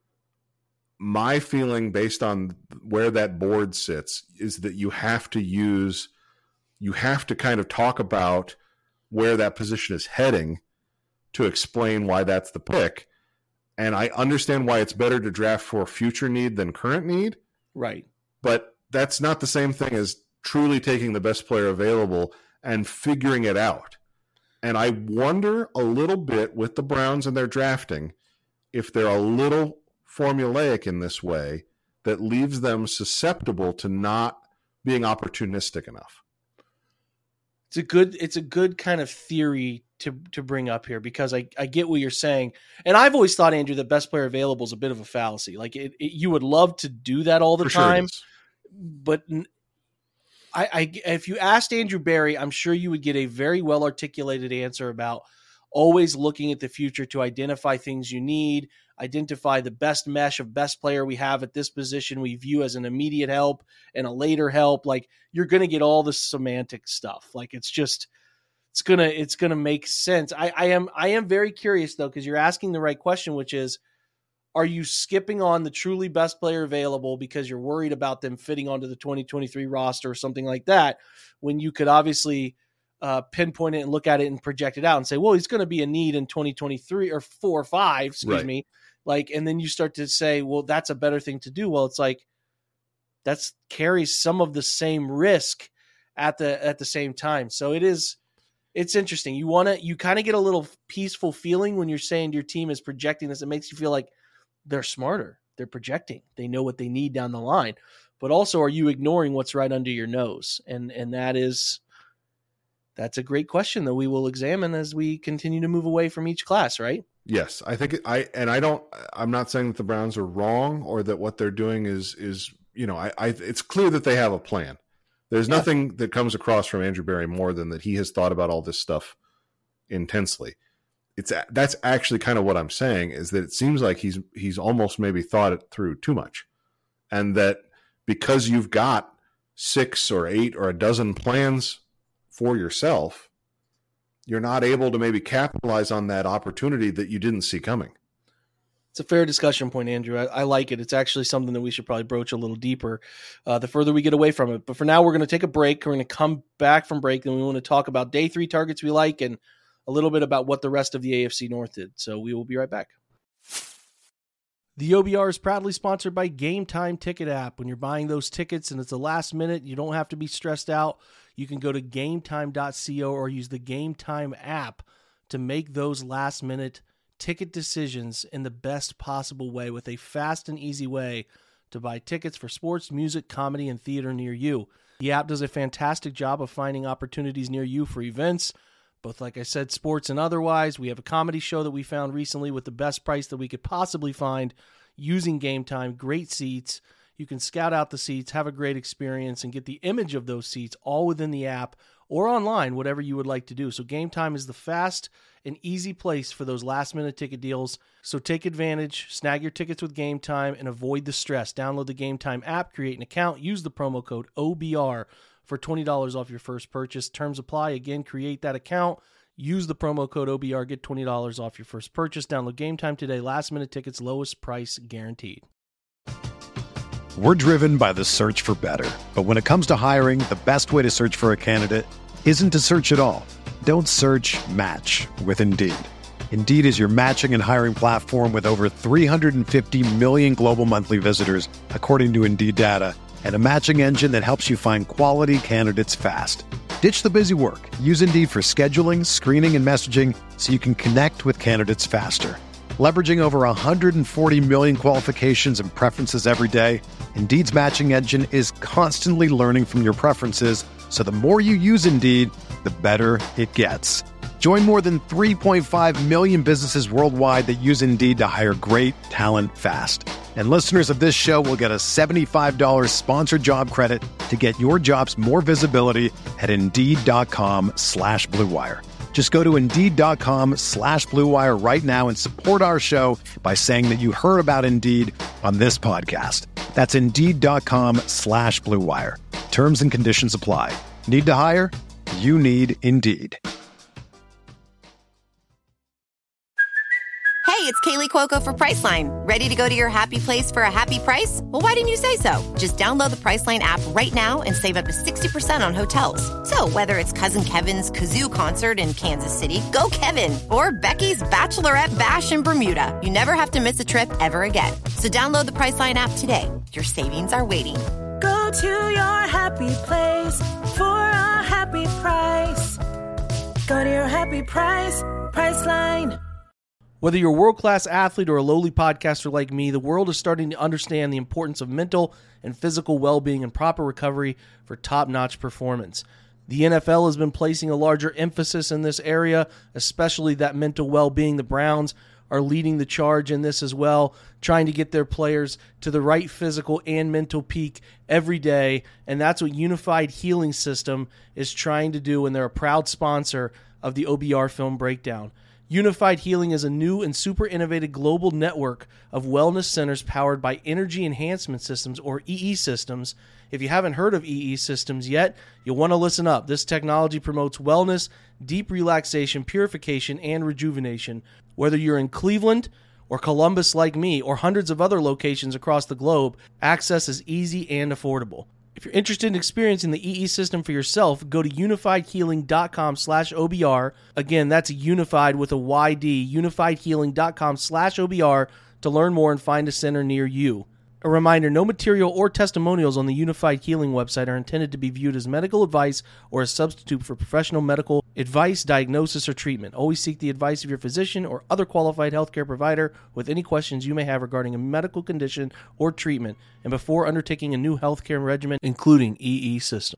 My feeling based on where that board sits is that you have to use, you have to kind of talk about where that position is heading to explain why that's the pick. And I understand why it's better to draft for future need than current need. Right. But that's not the same thing as truly taking the best player available and figuring it out. And I wonder a little bit with the Browns and their drafting if they're a little formulaic in this way that leaves them susceptible to not being opportunistic enough. It's a good, it's a good kind of theory to, to bring up here because I, I get what you're saying. And I've always thought, Andrew, that best player available is a bit of a fallacy. Like it, it, you would love to do that all the For time, sure but I, I, if you asked Andrew Berry, I'm sure you would get a very well articulated answer about always looking at the future to identify things you need, identify the best mesh of best player we have at this position we view as an immediate help and a later help. Like you're going to get all the semantic stuff. Like it's just, it's going to, it's going to make sense. I, I am, I am very curious though, because you're asking the right question, which is, are you skipping on the truly best player available because you're worried about them fitting onto the twenty twenty-three roster or something like that, when you could obviously uh, pinpoint it and look at it and project it out and say, well, he's going to be a need in twenty twenty-three or four or five, excuse right. me. Like, and then you start to say, well, that's a better thing to do. Well, it's like, that's carries some of the same risk at the, at the same time. So it is, it's interesting. You want to, you kind of get a little peaceful feeling when you're saying your team is projecting this. It makes you feel like they're smarter. They're projecting. They know what they need down the line. But also, are you ignoring what's right under your nose? And and that is, that's a great question that we will examine as we continue to move away from each class, right? Yes, I think it, I and I don't. I'm not saying that the Browns are wrong or that what they're doing is is you know. I, I it's clear that they have a plan. There's yeah. nothing that comes across from Andrew Berry more than that he has thought about all this stuff intensely. It's that's actually kind of what I'm saying is that it seems like he's he's almost maybe thought it through too much, and that because you've got six or eight or a dozen plans for yourself, you're not able to maybe capitalize on that opportunity that you didn't see coming. It's a fair discussion point, Andrew. I, I like it. It's actually something that we should probably broach a little deeper uh, the further we get away from it. But for now, we're going to take a break. We're going to come back from break, and we want to talk about day three targets we like and a little bit about what the rest of the A F C North did. So we will be right back. The O B R is proudly sponsored by Game Time Ticket App. When you're buying those tickets and it's the last minute, you don't have to be stressed out. You can go to game time dot co or use the Game Time app to make those last minute ticket decisions in the best possible way with a fast and easy way to buy tickets for sports, music, comedy, and theater near you. The app does a fantastic job of finding opportunities near you for events, both, like I said, sports and otherwise. We have a comedy show that we found recently with the best price that we could possibly find using Game Time. Great seats. You can scout out the seats, have a great experience, and get the image of those seats all within the app or online, whatever you would like to do. So Game Time is the fast and easy place for those last-minute ticket deals. So take advantage, snag your tickets with Game Time, and avoid the stress. Download the Game Time app, create an account, use the promo code O B R for twenty dollars off your first purchase. Terms apply. Again, create that account, use the promo code O B R, get twenty dollars off your first purchase. Download Game Time today. Last-minute tickets, lowest price guaranteed. We're driven by the search for better. But when it comes to hiring, the best way to search for a candidate isn't to search at all. Don't search, match with Indeed. Indeed is your matching and hiring platform with over three hundred fifty million global monthly visitors, according to Indeed data, and a matching engine that helps you find quality candidates fast. Ditch the busy work. Use Indeed for scheduling, screening, and messaging so you can connect with candidates faster. Leveraging over one hundred forty million qualifications and preferences every day, Indeed's matching engine is constantly learning from your preferences, so the more you use Indeed, the better it gets. Join more than three point five million businesses worldwide that use Indeed to hire great talent fast. And listeners of this show will get a seventy-five dollars sponsored job credit to get your jobs more visibility at Indeed.com slash Blue Wire. Just go to Indeed.com slash Blue Wire right now and support our show by saying that you heard about Indeed on this podcast. That's Indeed.com slash Blue Wire. Terms and conditions apply. Need to hire? You need Indeed. Hey, it's Kaylee Cuoco for Priceline. Ready to go to your happy place for a happy price? Well, why didn't you say so? Just download the Priceline app right now and save up to sixty percent on hotels. So whether it's Cousin Kevin's Kazoo Concert in Kansas City, go Kevin, or Becky's Bachelorette Bash in Bermuda, you never have to miss a trip ever again. So download the Priceline app today. Your savings are waiting. Go to your happy place for a happy price. Go to your happy price, Priceline. Whether you're a world-class athlete or a lowly podcaster like me, the world is starting to understand the importance of mental and physical well-being and proper recovery for top-notch performance. The N F L has been placing a larger emphasis in this area, especially that mental well-being. The Browns are leading the charge in this as well, trying to get their players to the right physical and mental peak every day, and that's what Unified Healing System is trying to do, and they're a proud sponsor of the O B R Film Breakdown. Unified Healing is a new and super innovative global network of wellness centers powered by Energy Enhancement Systems, or E E systems. If you haven't heard of E E systems yet, you'll want to listen up. This technology promotes wellness, deep relaxation, purification, and rejuvenation. Whether you're in Cleveland or Columbus like me, or hundreds of other locations across the globe, access is easy and affordable. If you're interested in experiencing the E E system for yourself, go to unifiedhealing.com slash OBR. Again, that's unified with a Y D, unifiedhealing.com slash OBR to learn more and find a center near you. A reminder, no material or testimonials on the Unified Healing website are intended to be viewed as medical advice or a substitute for professional medical advice, diagnosis, or treatment. Always seek the advice of your physician or other qualified healthcare provider with any questions you may have regarding a medical condition or treatment, and before undertaking a new healthcare regimen, including E E system.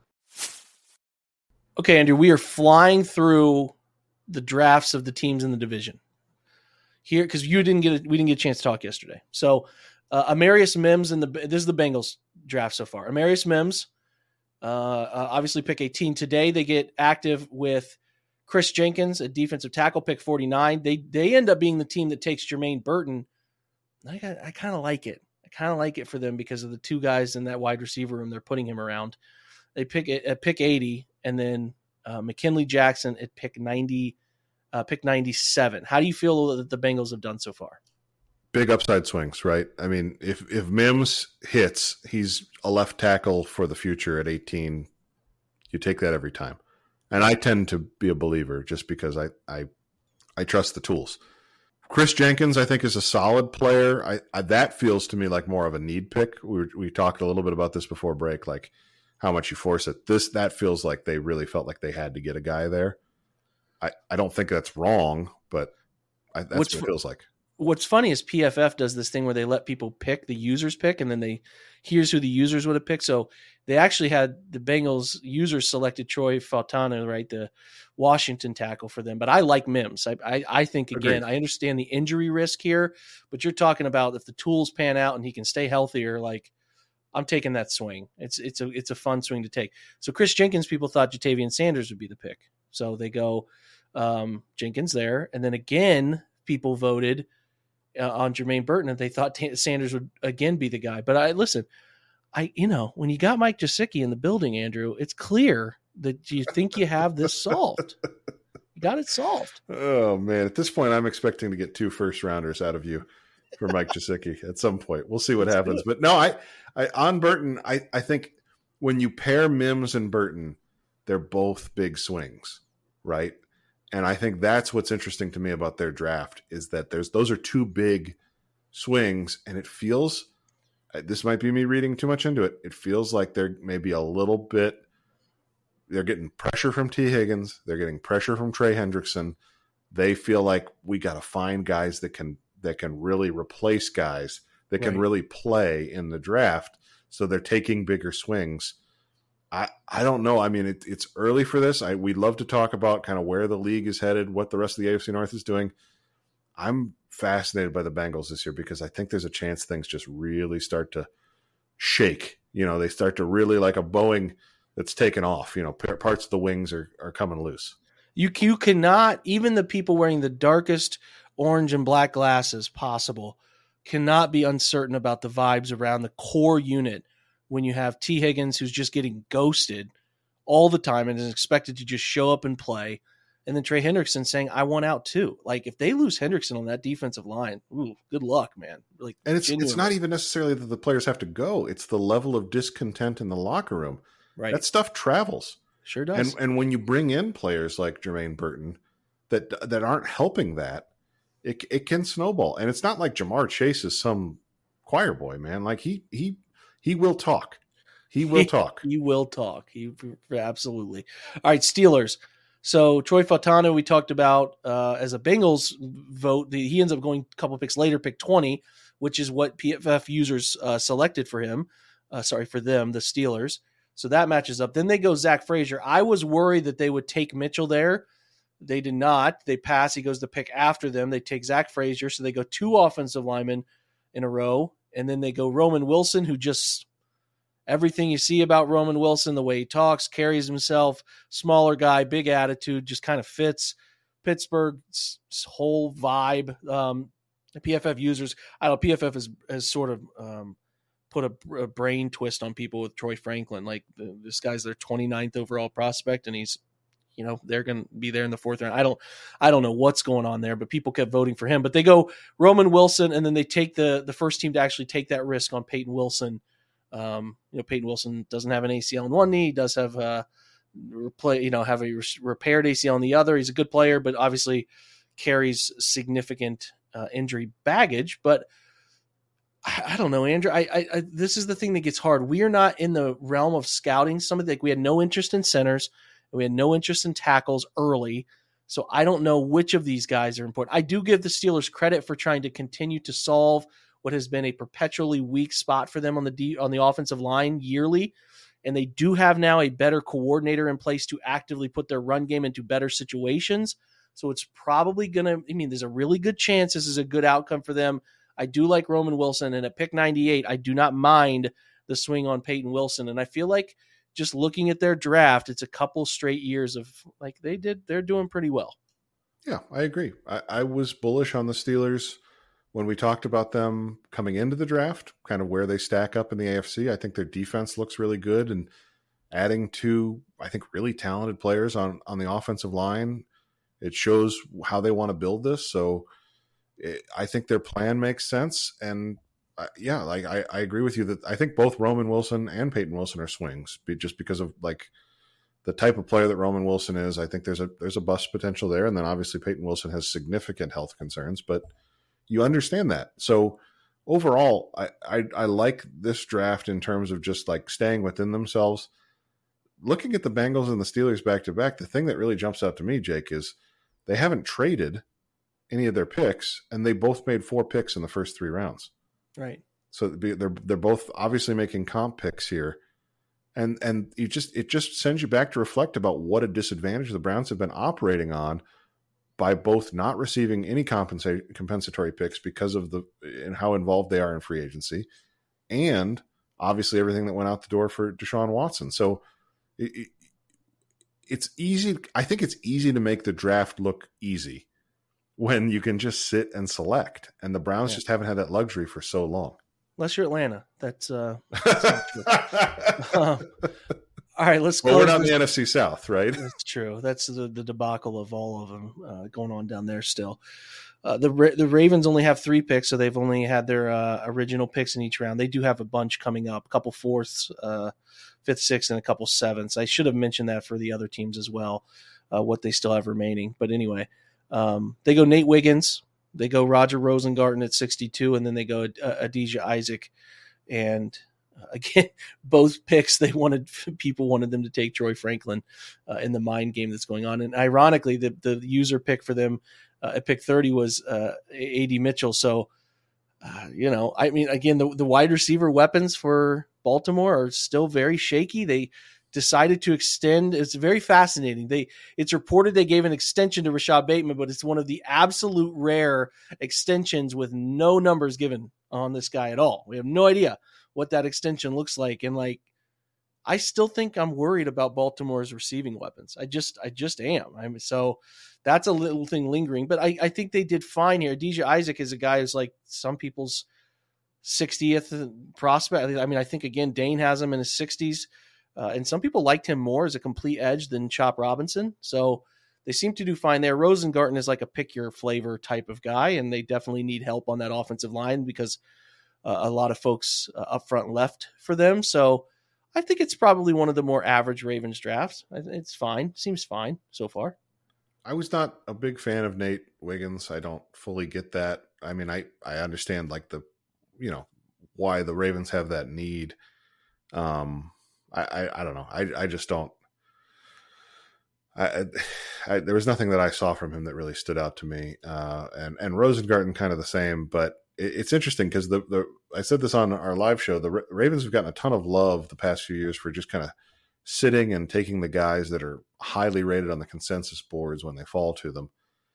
Okay, Andrew, we are flying through the drafts of the teams in the division here because you didn't get a, we didn't get a chance to talk yesterday. So. Uh, Amarius Mims and the this is the Bengals draft so far. Amarius Mims, uh, uh, obviously pick eighteen today. They get active with Chris Jenkins, a defensive tackle, pick forty-nine. They they end up being the team that takes Jermaine Burton. I got, I kind of like it. I kind of like it for them because of the two guys in that wide receiver room they're putting him around. They pick it at pick eighty, and then uh, McKinley Jackson at pick ninety, uh, pick ninety-seven. How do you feel that the Bengals have done so far? Big upside swings, right? I mean, if if Mims hits, he's a left tackle for the future at eighteen. You take that every time. And I tend to be a believer just because I I, I trust the tools. Chris Jenkins, I think, is a solid player. I, I that feels to me like more of a need pick. We were, we talked a little bit about this before break, like how much you force it. This that feels like they really felt like they had to get a guy there. I, I don't think that's wrong, but I, that's What's what it feels like. What's funny is P F F does this thing where they let people pick, the users pick, and then they here's who the users would have picked. So they actually had the Bengals users selected Troy Fautanu, right, the Washington tackle for them. But I like Mims. I I, I think, again, Agreed. I understand the injury risk here, but you're talking about if the tools pan out and he can stay healthier, like I'm taking that swing. It's it's a it's a fun swing to take. So Chris Jenkins, people thought Jatavian Sanders would be the pick. So they go um, Jenkins there. And then again, people voted Uh, on Jermaine Burton, and they thought T- Sanders would again be the guy. But I listen, I you know when you got Mike Gesicki in the building, Andrew, it's clear that you think you have this solved. You got it solved. Oh man, at this point, I'm expecting to get two first rounders out of you for Mike Gesicki at some point. We'll see what Let's happens. But no, I, I on Burton, I, I think when you pair Mims and Burton, they're both big swings, right? And I think that's what's interesting to me about their draft is that there's those are two big swings, and it feels this might be me reading too much into it. It feels like they're maybe a little bit they're getting pressure from T. Higgins, they're getting pressure from Trey Hendrickson. They feel like we got to find guys that can that can really replace guys that can right. really play in the draft. So they're taking bigger swings. I, I don't know. I mean, it, it's early for this. I we'd love to talk about kind of where the league is headed, what the rest of the A F C North is doing. I'm fascinated by the Bengals this year because I think there's a chance things just really start to shake. You know, they start to really like a Boeing that's taken off. You know, parts of the wings are, are coming loose. You you cannot, even the people wearing the darkest orange and black glasses possible, cannot be uncertain about the vibes around the core unit. When you have T. Higgins, who's just getting ghosted all the time and is expected to just show up and play, and then Trey Hendrickson saying, I want out too. Like, if they lose Hendrickson on that defensive line, ooh, good luck, man. Like, and it's genuinely. It's not even necessarily that the players have to go. It's the level of discontent in the locker room. Right. That stuff travels. Sure does. And and when you bring in players like Jermaine Burton that that aren't helping that, it it can snowball. And it's not like Jamar Chase is some choir boy, man. Like, he he He will talk. He will talk. He, he will talk. He absolutely. All right, Steelers. So Troy Fautanu, we talked about uh, as a Bengals vote. The, he ends up going a couple picks later, pick twenty, which is what P F F users uh, selected for him. Uh, sorry, for them, the Steelers. So that matches up. Then they go Zach Frazier. I was worried that they would take Mitchell there. They did not. They pass. He goes to pick after them. They take Zach Frazier. So they go two offensive linemen in a row. And then they go Roman Wilson, who just everything you see about Roman Wilson, the way he talks, carries himself, smaller guy, big attitude, just kind of fits Pittsburgh's whole vibe. Um, the P F F users, I don't know, P F F has, has sort of um, put a, a brain twist on people with Troy Franklin. Like, the, this guy's their twenty-ninth overall prospect, and he's, you know, they're going to be there in the fourth round. I don't, I don't know what's going on there, but people kept voting for him. But they go Roman Wilson, and then they take the the first team to actually take that risk on Peyton Wilson. Um, you know, Peyton Wilson doesn't have an A C L in one knee. He does have a replay, you know, have a repaired A C L in the other. He's a good player, but obviously carries significant uh, injury baggage. But I, I don't know, Andrew. I, I, I this is the thing that gets hard. We are not in the realm of scouting somebody. Like, we had no interest in centers. We had no interest in tackles early, so I don't know which of these guys are important. I do give the Steelers credit for trying to continue to solve what has been a perpetually weak spot for them on the D, on the offensive line yearly, and they do have now a better coordinator in place to actively put their run game into better situations. So it's probably going to – I mean, there's a really good chance this is a good outcome for them. I do like Roman Wilson, and at pick ninety-eight, I do not mind the swing on Peyton Wilson, and I feel like – just looking at their draft, it's a couple straight years of like they did, they're doing pretty well. Yeah, I agree. I, I was bullish on the Steelers when we talked about them coming into the draft, kind of where they stack up in the A F C. I think their defense looks really good, and adding two, I think, really talented players on, on the offensive line, it shows how they want to build this. So it, I think their plan makes sense. And Uh, yeah, like I, I agree with you that I think both Roman Wilson and Peyton Wilson are swings, just because of like the type of player that Roman Wilson is, I think there's a there's a bust potential there. And then obviously Peyton Wilson has significant health concerns, but you understand that. So overall, I, I, I like this draft in terms of just like staying within themselves. Looking at the Bengals and the Steelers back to back, the thing that really jumps out to me, Jake, is they haven't traded any of their picks, and they both made four picks in the first three rounds. Right. So they're they're both obviously making comp picks here, and and you just it just sends you back to reflect about what a disadvantage the Browns have been operating on by both not receiving any compensa- compensatory picks because of the and how involved they are in free agency, and obviously everything that went out the door for Deshaun Watson. So it, it, it's easy. I think it's easy to make the draft look easy when you can just sit and select, and the Browns yeah. just haven't had that luxury for so long. Unless you're Atlanta, that's, uh, that's not true. uh, all right, let's go. Well, we're not in the N F C South, right? That's true. That's the, the debacle of all of them uh, going on down there still. Uh, the the Ravens only have three picks, so they've only had their uh, original picks in each round. They do have a bunch coming up, a couple fourths, uh, fifth, sixth, and a couple sevenths. I should have mentioned that for the other teams as well, uh, what they still have remaining. But anyway, um, they go Nate Wiggins. They go Roger Rosengarten at sixty-two, and then they go uh, Adijah Isaac. And uh, again, both picks, they wanted people wanted them to take Troy Franklin uh, in the mind game that's going on. And ironically, the, the user pick for them uh, at pick thirty was uh, A D Mitchell. So, uh, you know, I mean, again, the, the wide receiver weapons for Baltimore are still very shaky. They decided to extend. It's very fascinating. They it's reported they gave an extension to Rashad Bateman, but it's one of the absolute rare extensions with no numbers given on this guy at all. We have no idea what that extension looks like. And like, I still think I'm worried about Baltimore's receiving weapons. I just, I just am. I mean, so that's a little thing lingering, but I, I think they did fine here. Adijah Isaac is a guy who's like some people's sixtieth prospect. I mean, I think again, Dane has him in his sixties. Uh, and some people liked him more as a complete edge than Chop Robinson. So they seem to do fine there. Rosengarten is like a pick your flavor type of guy, and they definitely need help on that offensive line because uh, a lot of folks uh, up front left for them. So I think it's probably one of the more average Ravens drafts. It's fine. Seems fine so far. I was not a big fan of Nate Wiggins. I don't fully get that. I mean, I, I understand like the, you know, why the Ravens have that need. Um, I, I, I don't know. I, I just don't. I, I, there was nothing that I saw from him that really stood out to me. Uh, and and Rosengarten kind of the same. But it, it's interesting because the the I said this on our live show. The Ravens have gotten a ton of love the past few years for just kind of sitting and taking the guys that are highly rated on the consensus boards when they fall to them.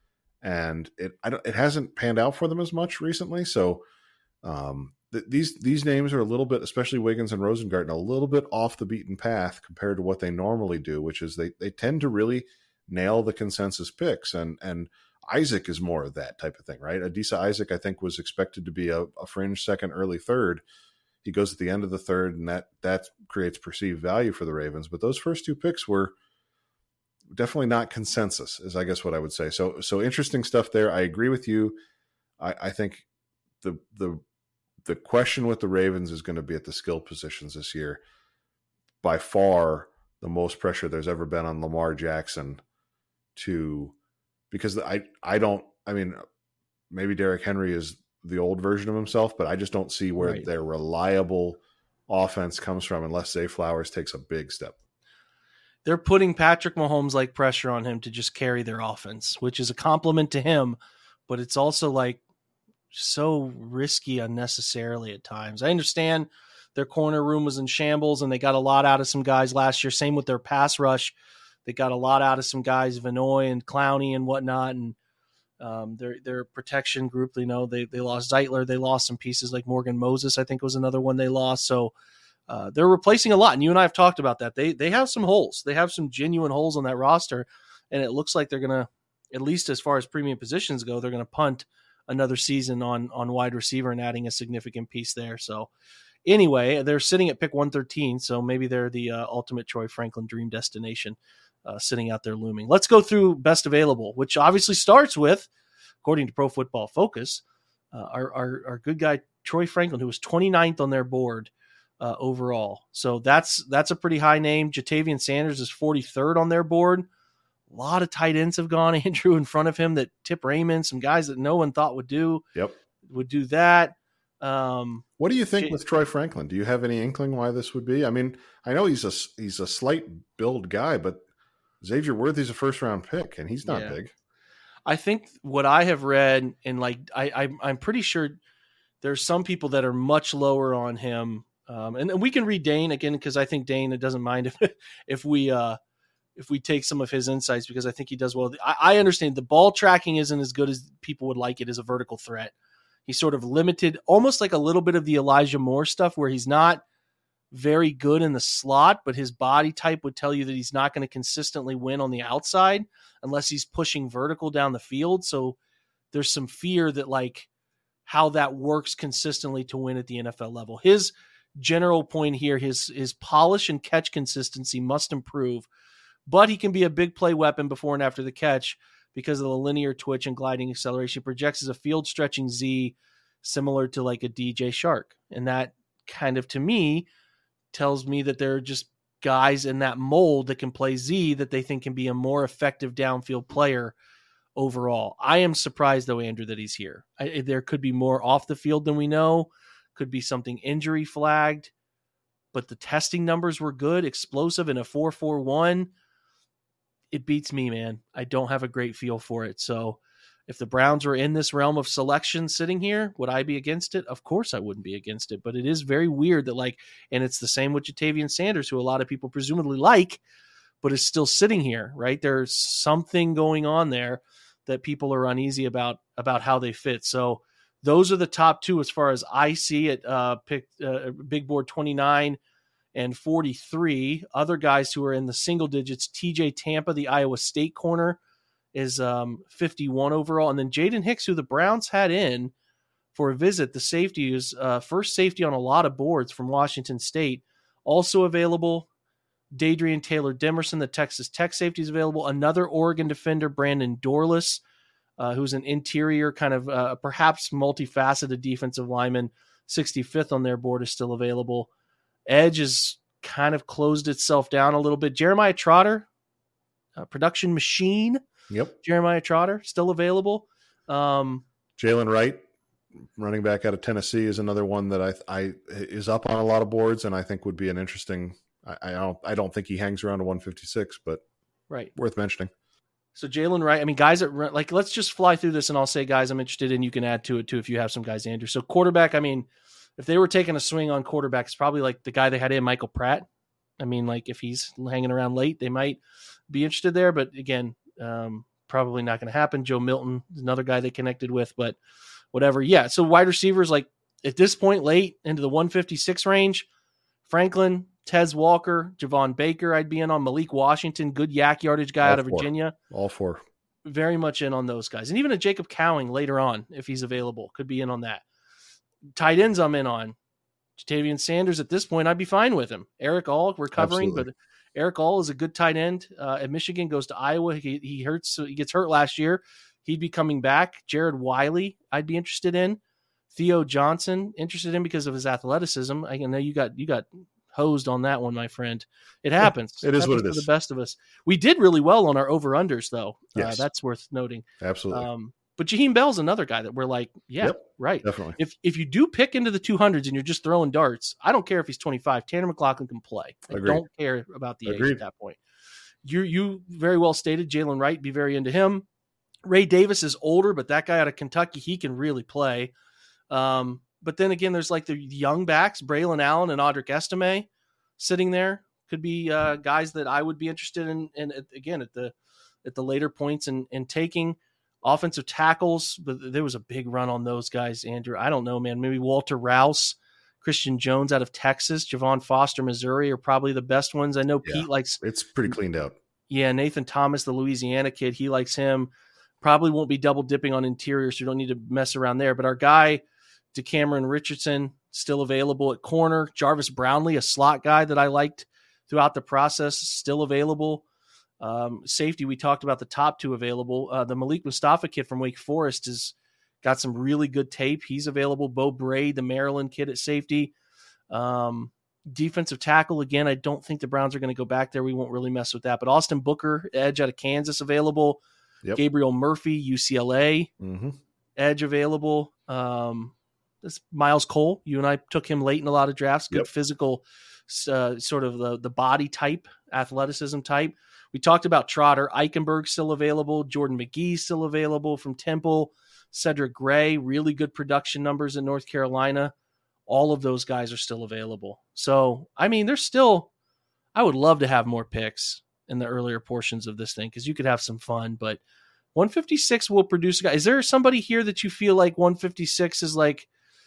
And it I don't, it hasn't panned out for them as much recently. So. Um, These these names are a little bit, especially Wiggins and Rosengarten, a little bit off the beaten path compared to what they normally do, which is they they tend to really nail the consensus picks. And and Isaac is more of that type of thing, right? Adisa Isaac, I think, was expected to be a, a fringe second, early third. He goes at the end of the third, and that that creates perceived value for the Ravens. But those first two picks were definitely not consensus, is I guess what I would say. So so interesting stuff there. I agree with you. I, I think the the The question with the Ravens is going to be at the skill positions this year. By far, the most pressure there's ever been on Lamar Jackson to, because I, I don't, I mean, maybe Derrick Henry is the old version of himself, but I just don't see where right. their reliable offense comes from unless Zay Flowers takes a big step. They're putting Patrick Mahomes like pressure on him to just carry their offense, which is a compliment to him, but it's also like, so risky unnecessarily at times. I understand their corner room was in shambles and they got a lot out of some guys last year. Same with their pass rush. They got a lot out of some guys, Vanoy and Clowney and whatnot. And um, their, their protection group, you know, they, they lost Zeitler. They lost some pieces like Morgan Moses, I think was another one they lost. So uh, they're replacing a lot. And you and I have talked about that. They, they have some holes. They have some genuine holes on that roster. And it looks like they're going to, at least as far as premium positions go, they're going to punt another season on, on wide receiver and adding a significant piece there. So anyway, they're sitting at pick one thirteen. So maybe they're the uh, ultimate Troy Franklin dream destination uh, sitting out there looming. Let's go through best available, which obviously starts with, according to Pro Football Focus, uh, our, our, our good guy, Troy Franklin, who was twenty-ninth on their board uh, overall. So that's that's a pretty high name. Jatavian Sanders is forty-third on their board. A lot of tight ends have gone, Andrew, in front of him. That Tip Raymond, some guys that no one thought would do. Yep, would do that. Um, what do you think J- with Troy Franklin? Do you have any inkling why this would be? I mean, I know he's a he's a slight build guy, but Xavier Worthy's a first round pick, and he's not yeah. big. I think what I have read, and like I, I I'm pretty sure there's some people that are much lower on him. Um, and, and we can read Dane again, because I think Dane, it doesn't mind if if we uh, if we take some of his insights, because I think he does well. I, I understand the ball tracking isn't as good as people would like it as a vertical threat. He's sort of limited, almost like a little bit of the Elijah Moore stuff, where he's not very good in the slot, but his body type would tell you that he's not going to consistently win on the outside unless he's pushing vertical down the field. So there's some fear that like how that works consistently to win at the N F L level. His general point here, his, his polish and catch consistency must improve, but he can be a big play weapon before and after the catch because of the linear twitch and gliding acceleration. He projects as a field stretching Z similar to like a D J Shark. And that kind of, to me, tells me that there are just guys in that mold that can play Z that they think can be a more effective downfield player overall. I am surprised, though, Andrew, that he's here. I, there could be more off the field than we know. Could be something injury flagged. But the testing numbers were good, explosive in a four four one. It beats me, man. I don't have a great feel for it. So if the Browns were in this realm of selection sitting here, would I be against it? Of course I wouldn't be against it, but it is very weird that like, and it's the same with Jatavian Sanders, who a lot of people presumably like, but is still sitting here, right? There's something going on there that people are uneasy about, about how they fit. So those are the top two as far as I see it. Uh, picked uh, big board twenty-nine and forty-three. Other guys who are in the single digits, T J Tampa, the Iowa State corner, is um, fifty-one overall. And then Jaden Hicks, who the Browns had in for a visit, the safety, is uh, first safety on a lot of boards from Washington State, also available. Dadrian Taylor Demerson, the Texas Tech safety, is available. Another Oregon defender, Brandon Dorless, uh, who's an interior kind of uh, perhaps multifaceted defensive lineman, sixty-fifth on their board, is still available. Edge has kind of closed itself down a little bit. Jeremiah Trotter, uh, production machine. Yep. Jeremiah Trotter, still available. Um, Jalen Wright, running back out of Tennessee, is another one that I, I is up on a lot of boards, and I think would be an interesting. I, I don't I don't think he hangs around to one fifty-six, but right, worth mentioning. So Jalen Wright, I mean, guys that run, like, let's just fly through this, and I'll say guys I'm interested in. You can add to it too if you have some guys, Andrew. So quarterback, I mean, if they were taking a swing on quarterback, it's probably like the guy they had in, Michael Pratt. I mean, like if he's hanging around late, they might be interested there. But again, um, probably not going to happen. Joe Milton is another guy they connected with, but whatever. Yeah. So wide receivers, like at this point, late into the one fifty-six range, Franklin, Tez Walker, Javon Baker, I'd be in on. Malik Washington, good yak yardage guy All out of four. Virginia. All four. Very much in on those guys. And even a Jacob Cowing later on, if he's available, could be in on that. Tight ends I'm in on. Jatavian Sanders at this point, I'd be fine with him. Eric All recovering, Absolutely. But Eric All is a good tight end. Uh, at Michigan, goes to Iowa. He, he hurts, so he gets hurt last year. He'd be coming back. Jared Wiley, I'd be interested in. Theo Johnson, interested in because of his athleticism. I know you got you got hosed on that one, my friend. It happens. It is it what happens it is. For the best of us. We did really well on our over-unders, though. Yes. Uh, that's worth noting. Absolutely. Um, but Jaheim Bell's another guy that we're like, yeah, Yep, right. definitely. If if you do pick into the two hundreds and you're just throwing darts, I don't care if he's twenty-five. Tanner McLaughlin can play. I Agreed. don't care about the Agreed. age at that point. You you very well stated. Jalen Wright, be very into him. Ray Davis is older, but that guy out of Kentucky, he can really play. Um, but then again, there's like the young backs, Braylon Allen and Audric Estime sitting there. Could be uh, guys that I would be interested in. And again, at the at the later points and in, in taking offensive tackles, but there was a big run on those guys, Andrew. I don't know, man. Maybe Walter Rouse, Christian Jones out of Texas, Javon Foster, Missouri are probably the best ones. I know Yeah, Pete likes. It's pretty cleaned out. Yeah, Nathan Thomas, the Louisiana kid, he likes him. Probably won't be double dipping on interior, so you don't need to mess around there. But our guy, DeCameron Richardson, still available at corner. Jarvis Brownlee, a slot guy that I liked throughout the process, still available. Um, safety, we talked about the top two available. Uh, the Malik Mustafa kid from Wake Forest has got some really good tape. He's available. Bo Braid, the Maryland kid at safety. Um, defensive tackle, again, I don't think the Browns are going to go back there. We won't really mess with that. But Austin Booker, edge out of Kansas, available. Yep. Gabriel Murphy, U C L A, mm-hmm. edge available. Um, this Miles Cole, you and I took him late in a lot of drafts. Good yep. physical, uh, sort of the, the body type, athleticism type. We talked about Trotter. Eichenberg still available. Jordan McGee still available from Temple. Cedric Gray, really good production numbers in North Carolina. All of those guys are still available. So, I mean, there's still, I would love to have more picks in the earlier portions of this thing because you could have some fun, but one fifty-six will produce a guy. Is there somebody here that you feel like one fifty-six is like,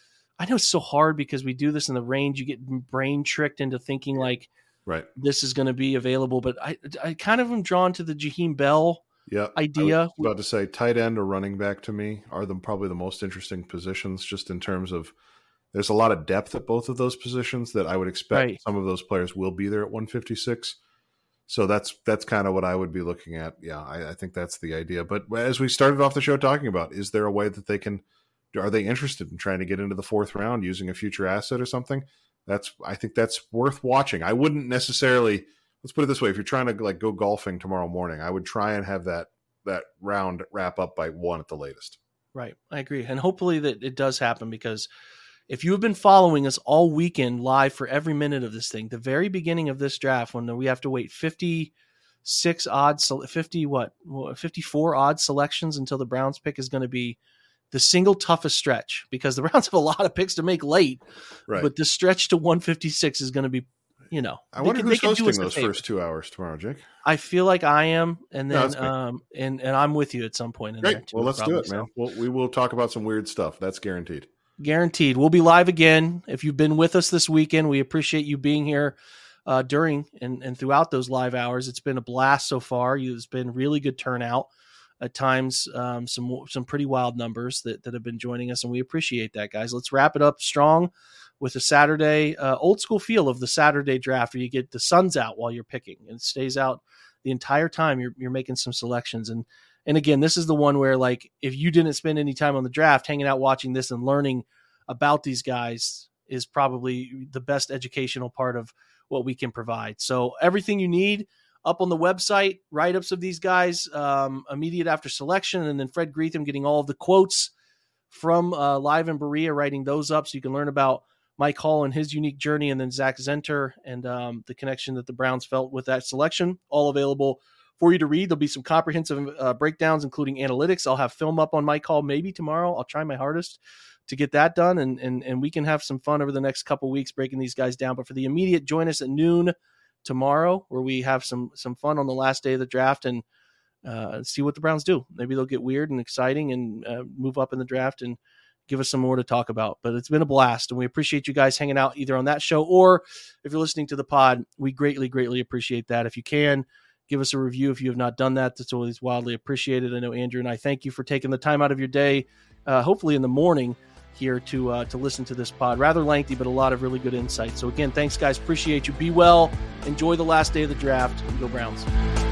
I know it's so hard because we do this in the range. You get brain tricked into thinking like, right, this is going to be available, but I, I kind of am drawn to the Jaheim Bell yeah, idea. I was about to say tight end or running back to me are the, probably the most interesting positions just in terms of there's a lot of depth at both of those positions that I would expect right. some of those players will be there at one fifty-six. So that's that's kind of what I would be looking at. Yeah, I, I think that's the idea. But as we started off the show talking about, is there a way that they can, are they interested in trying to get into the fourth round using a future asset or something? That's, I think that's worth watching. I wouldn't necessarily, let's put it this way. If you're trying to like go golfing tomorrow morning, I would try and have that, that round wrap up by one at the latest. Right. I agree. And hopefully that it does happen because if you have been following us all weekend live for every minute of this thing, the very beginning of this draft, when we have to wait fifty-six odd, fifty what, fifty-four odd selections until the Browns pick is going to be the single toughest stretch because the Browns have a lot of picks to make late, right. but the stretch to one fifty-six is going to be, you know, I wonder can, who's hosting those first two hours tomorrow, Jake. I feel like I am, and then no, um, and and I'm with you at some point in Great. there too. Well, let's probably, do it, man. Well, we will talk about some weird stuff. That's guaranteed. Guaranteed. We'll be live again. If you've been with us this weekend, we appreciate you being here uh, during and, and throughout those live hours. It's been a blast so far. It's been really good turnout. At times, um, some some pretty wild numbers that, that have been joining us, and we appreciate that, guys. Let's wrap it up strong with a Saturday, uh, old school feel of the Saturday draft where you get the sun's out while you're picking, and it stays out the entire time you're you're making some selections. And And again, this is the one where, like, if you didn't spend any time on the draft hanging out watching this and learning about these guys is probably the best educational part of what we can provide. So everything you need up on the website, write-ups of these guys um, immediate after selection, and then Fred Greetham getting all of the quotes from uh, Live and Berea, writing those up so you can learn about Mike Hall and his unique journey, and then Zach Zenter and um, the connection that the Browns felt with that selection, all available for you to read. There'll be some comprehensive uh, breakdowns, including analytics. I'll have film up on Mike Hall maybe tomorrow. I'll try my hardest to get that done, and and and we can have some fun over the next couple weeks breaking these guys down. But for the immediate, join us at noon tomorrow, where we have some some fun on the last day of the draft and uh, see what the Browns do. Maybe they'll get weird and exciting and uh, move up in the draft and give us some more to talk about. But it's been a blast, and we appreciate you guys hanging out either on that show or if you're listening to the pod. We greatly, greatly appreciate that. If you can, give us a review if you have not done that. That's always wildly appreciated. I know Andrew and I thank you for taking the time out of your day, uh, hopefully in the morning here to uh, to listen to this pod. Rather lengthy, but a lot of really good insight. So again, thanks guys. Appreciate you. Be well. Enjoy the last day of the draft. Go Browns.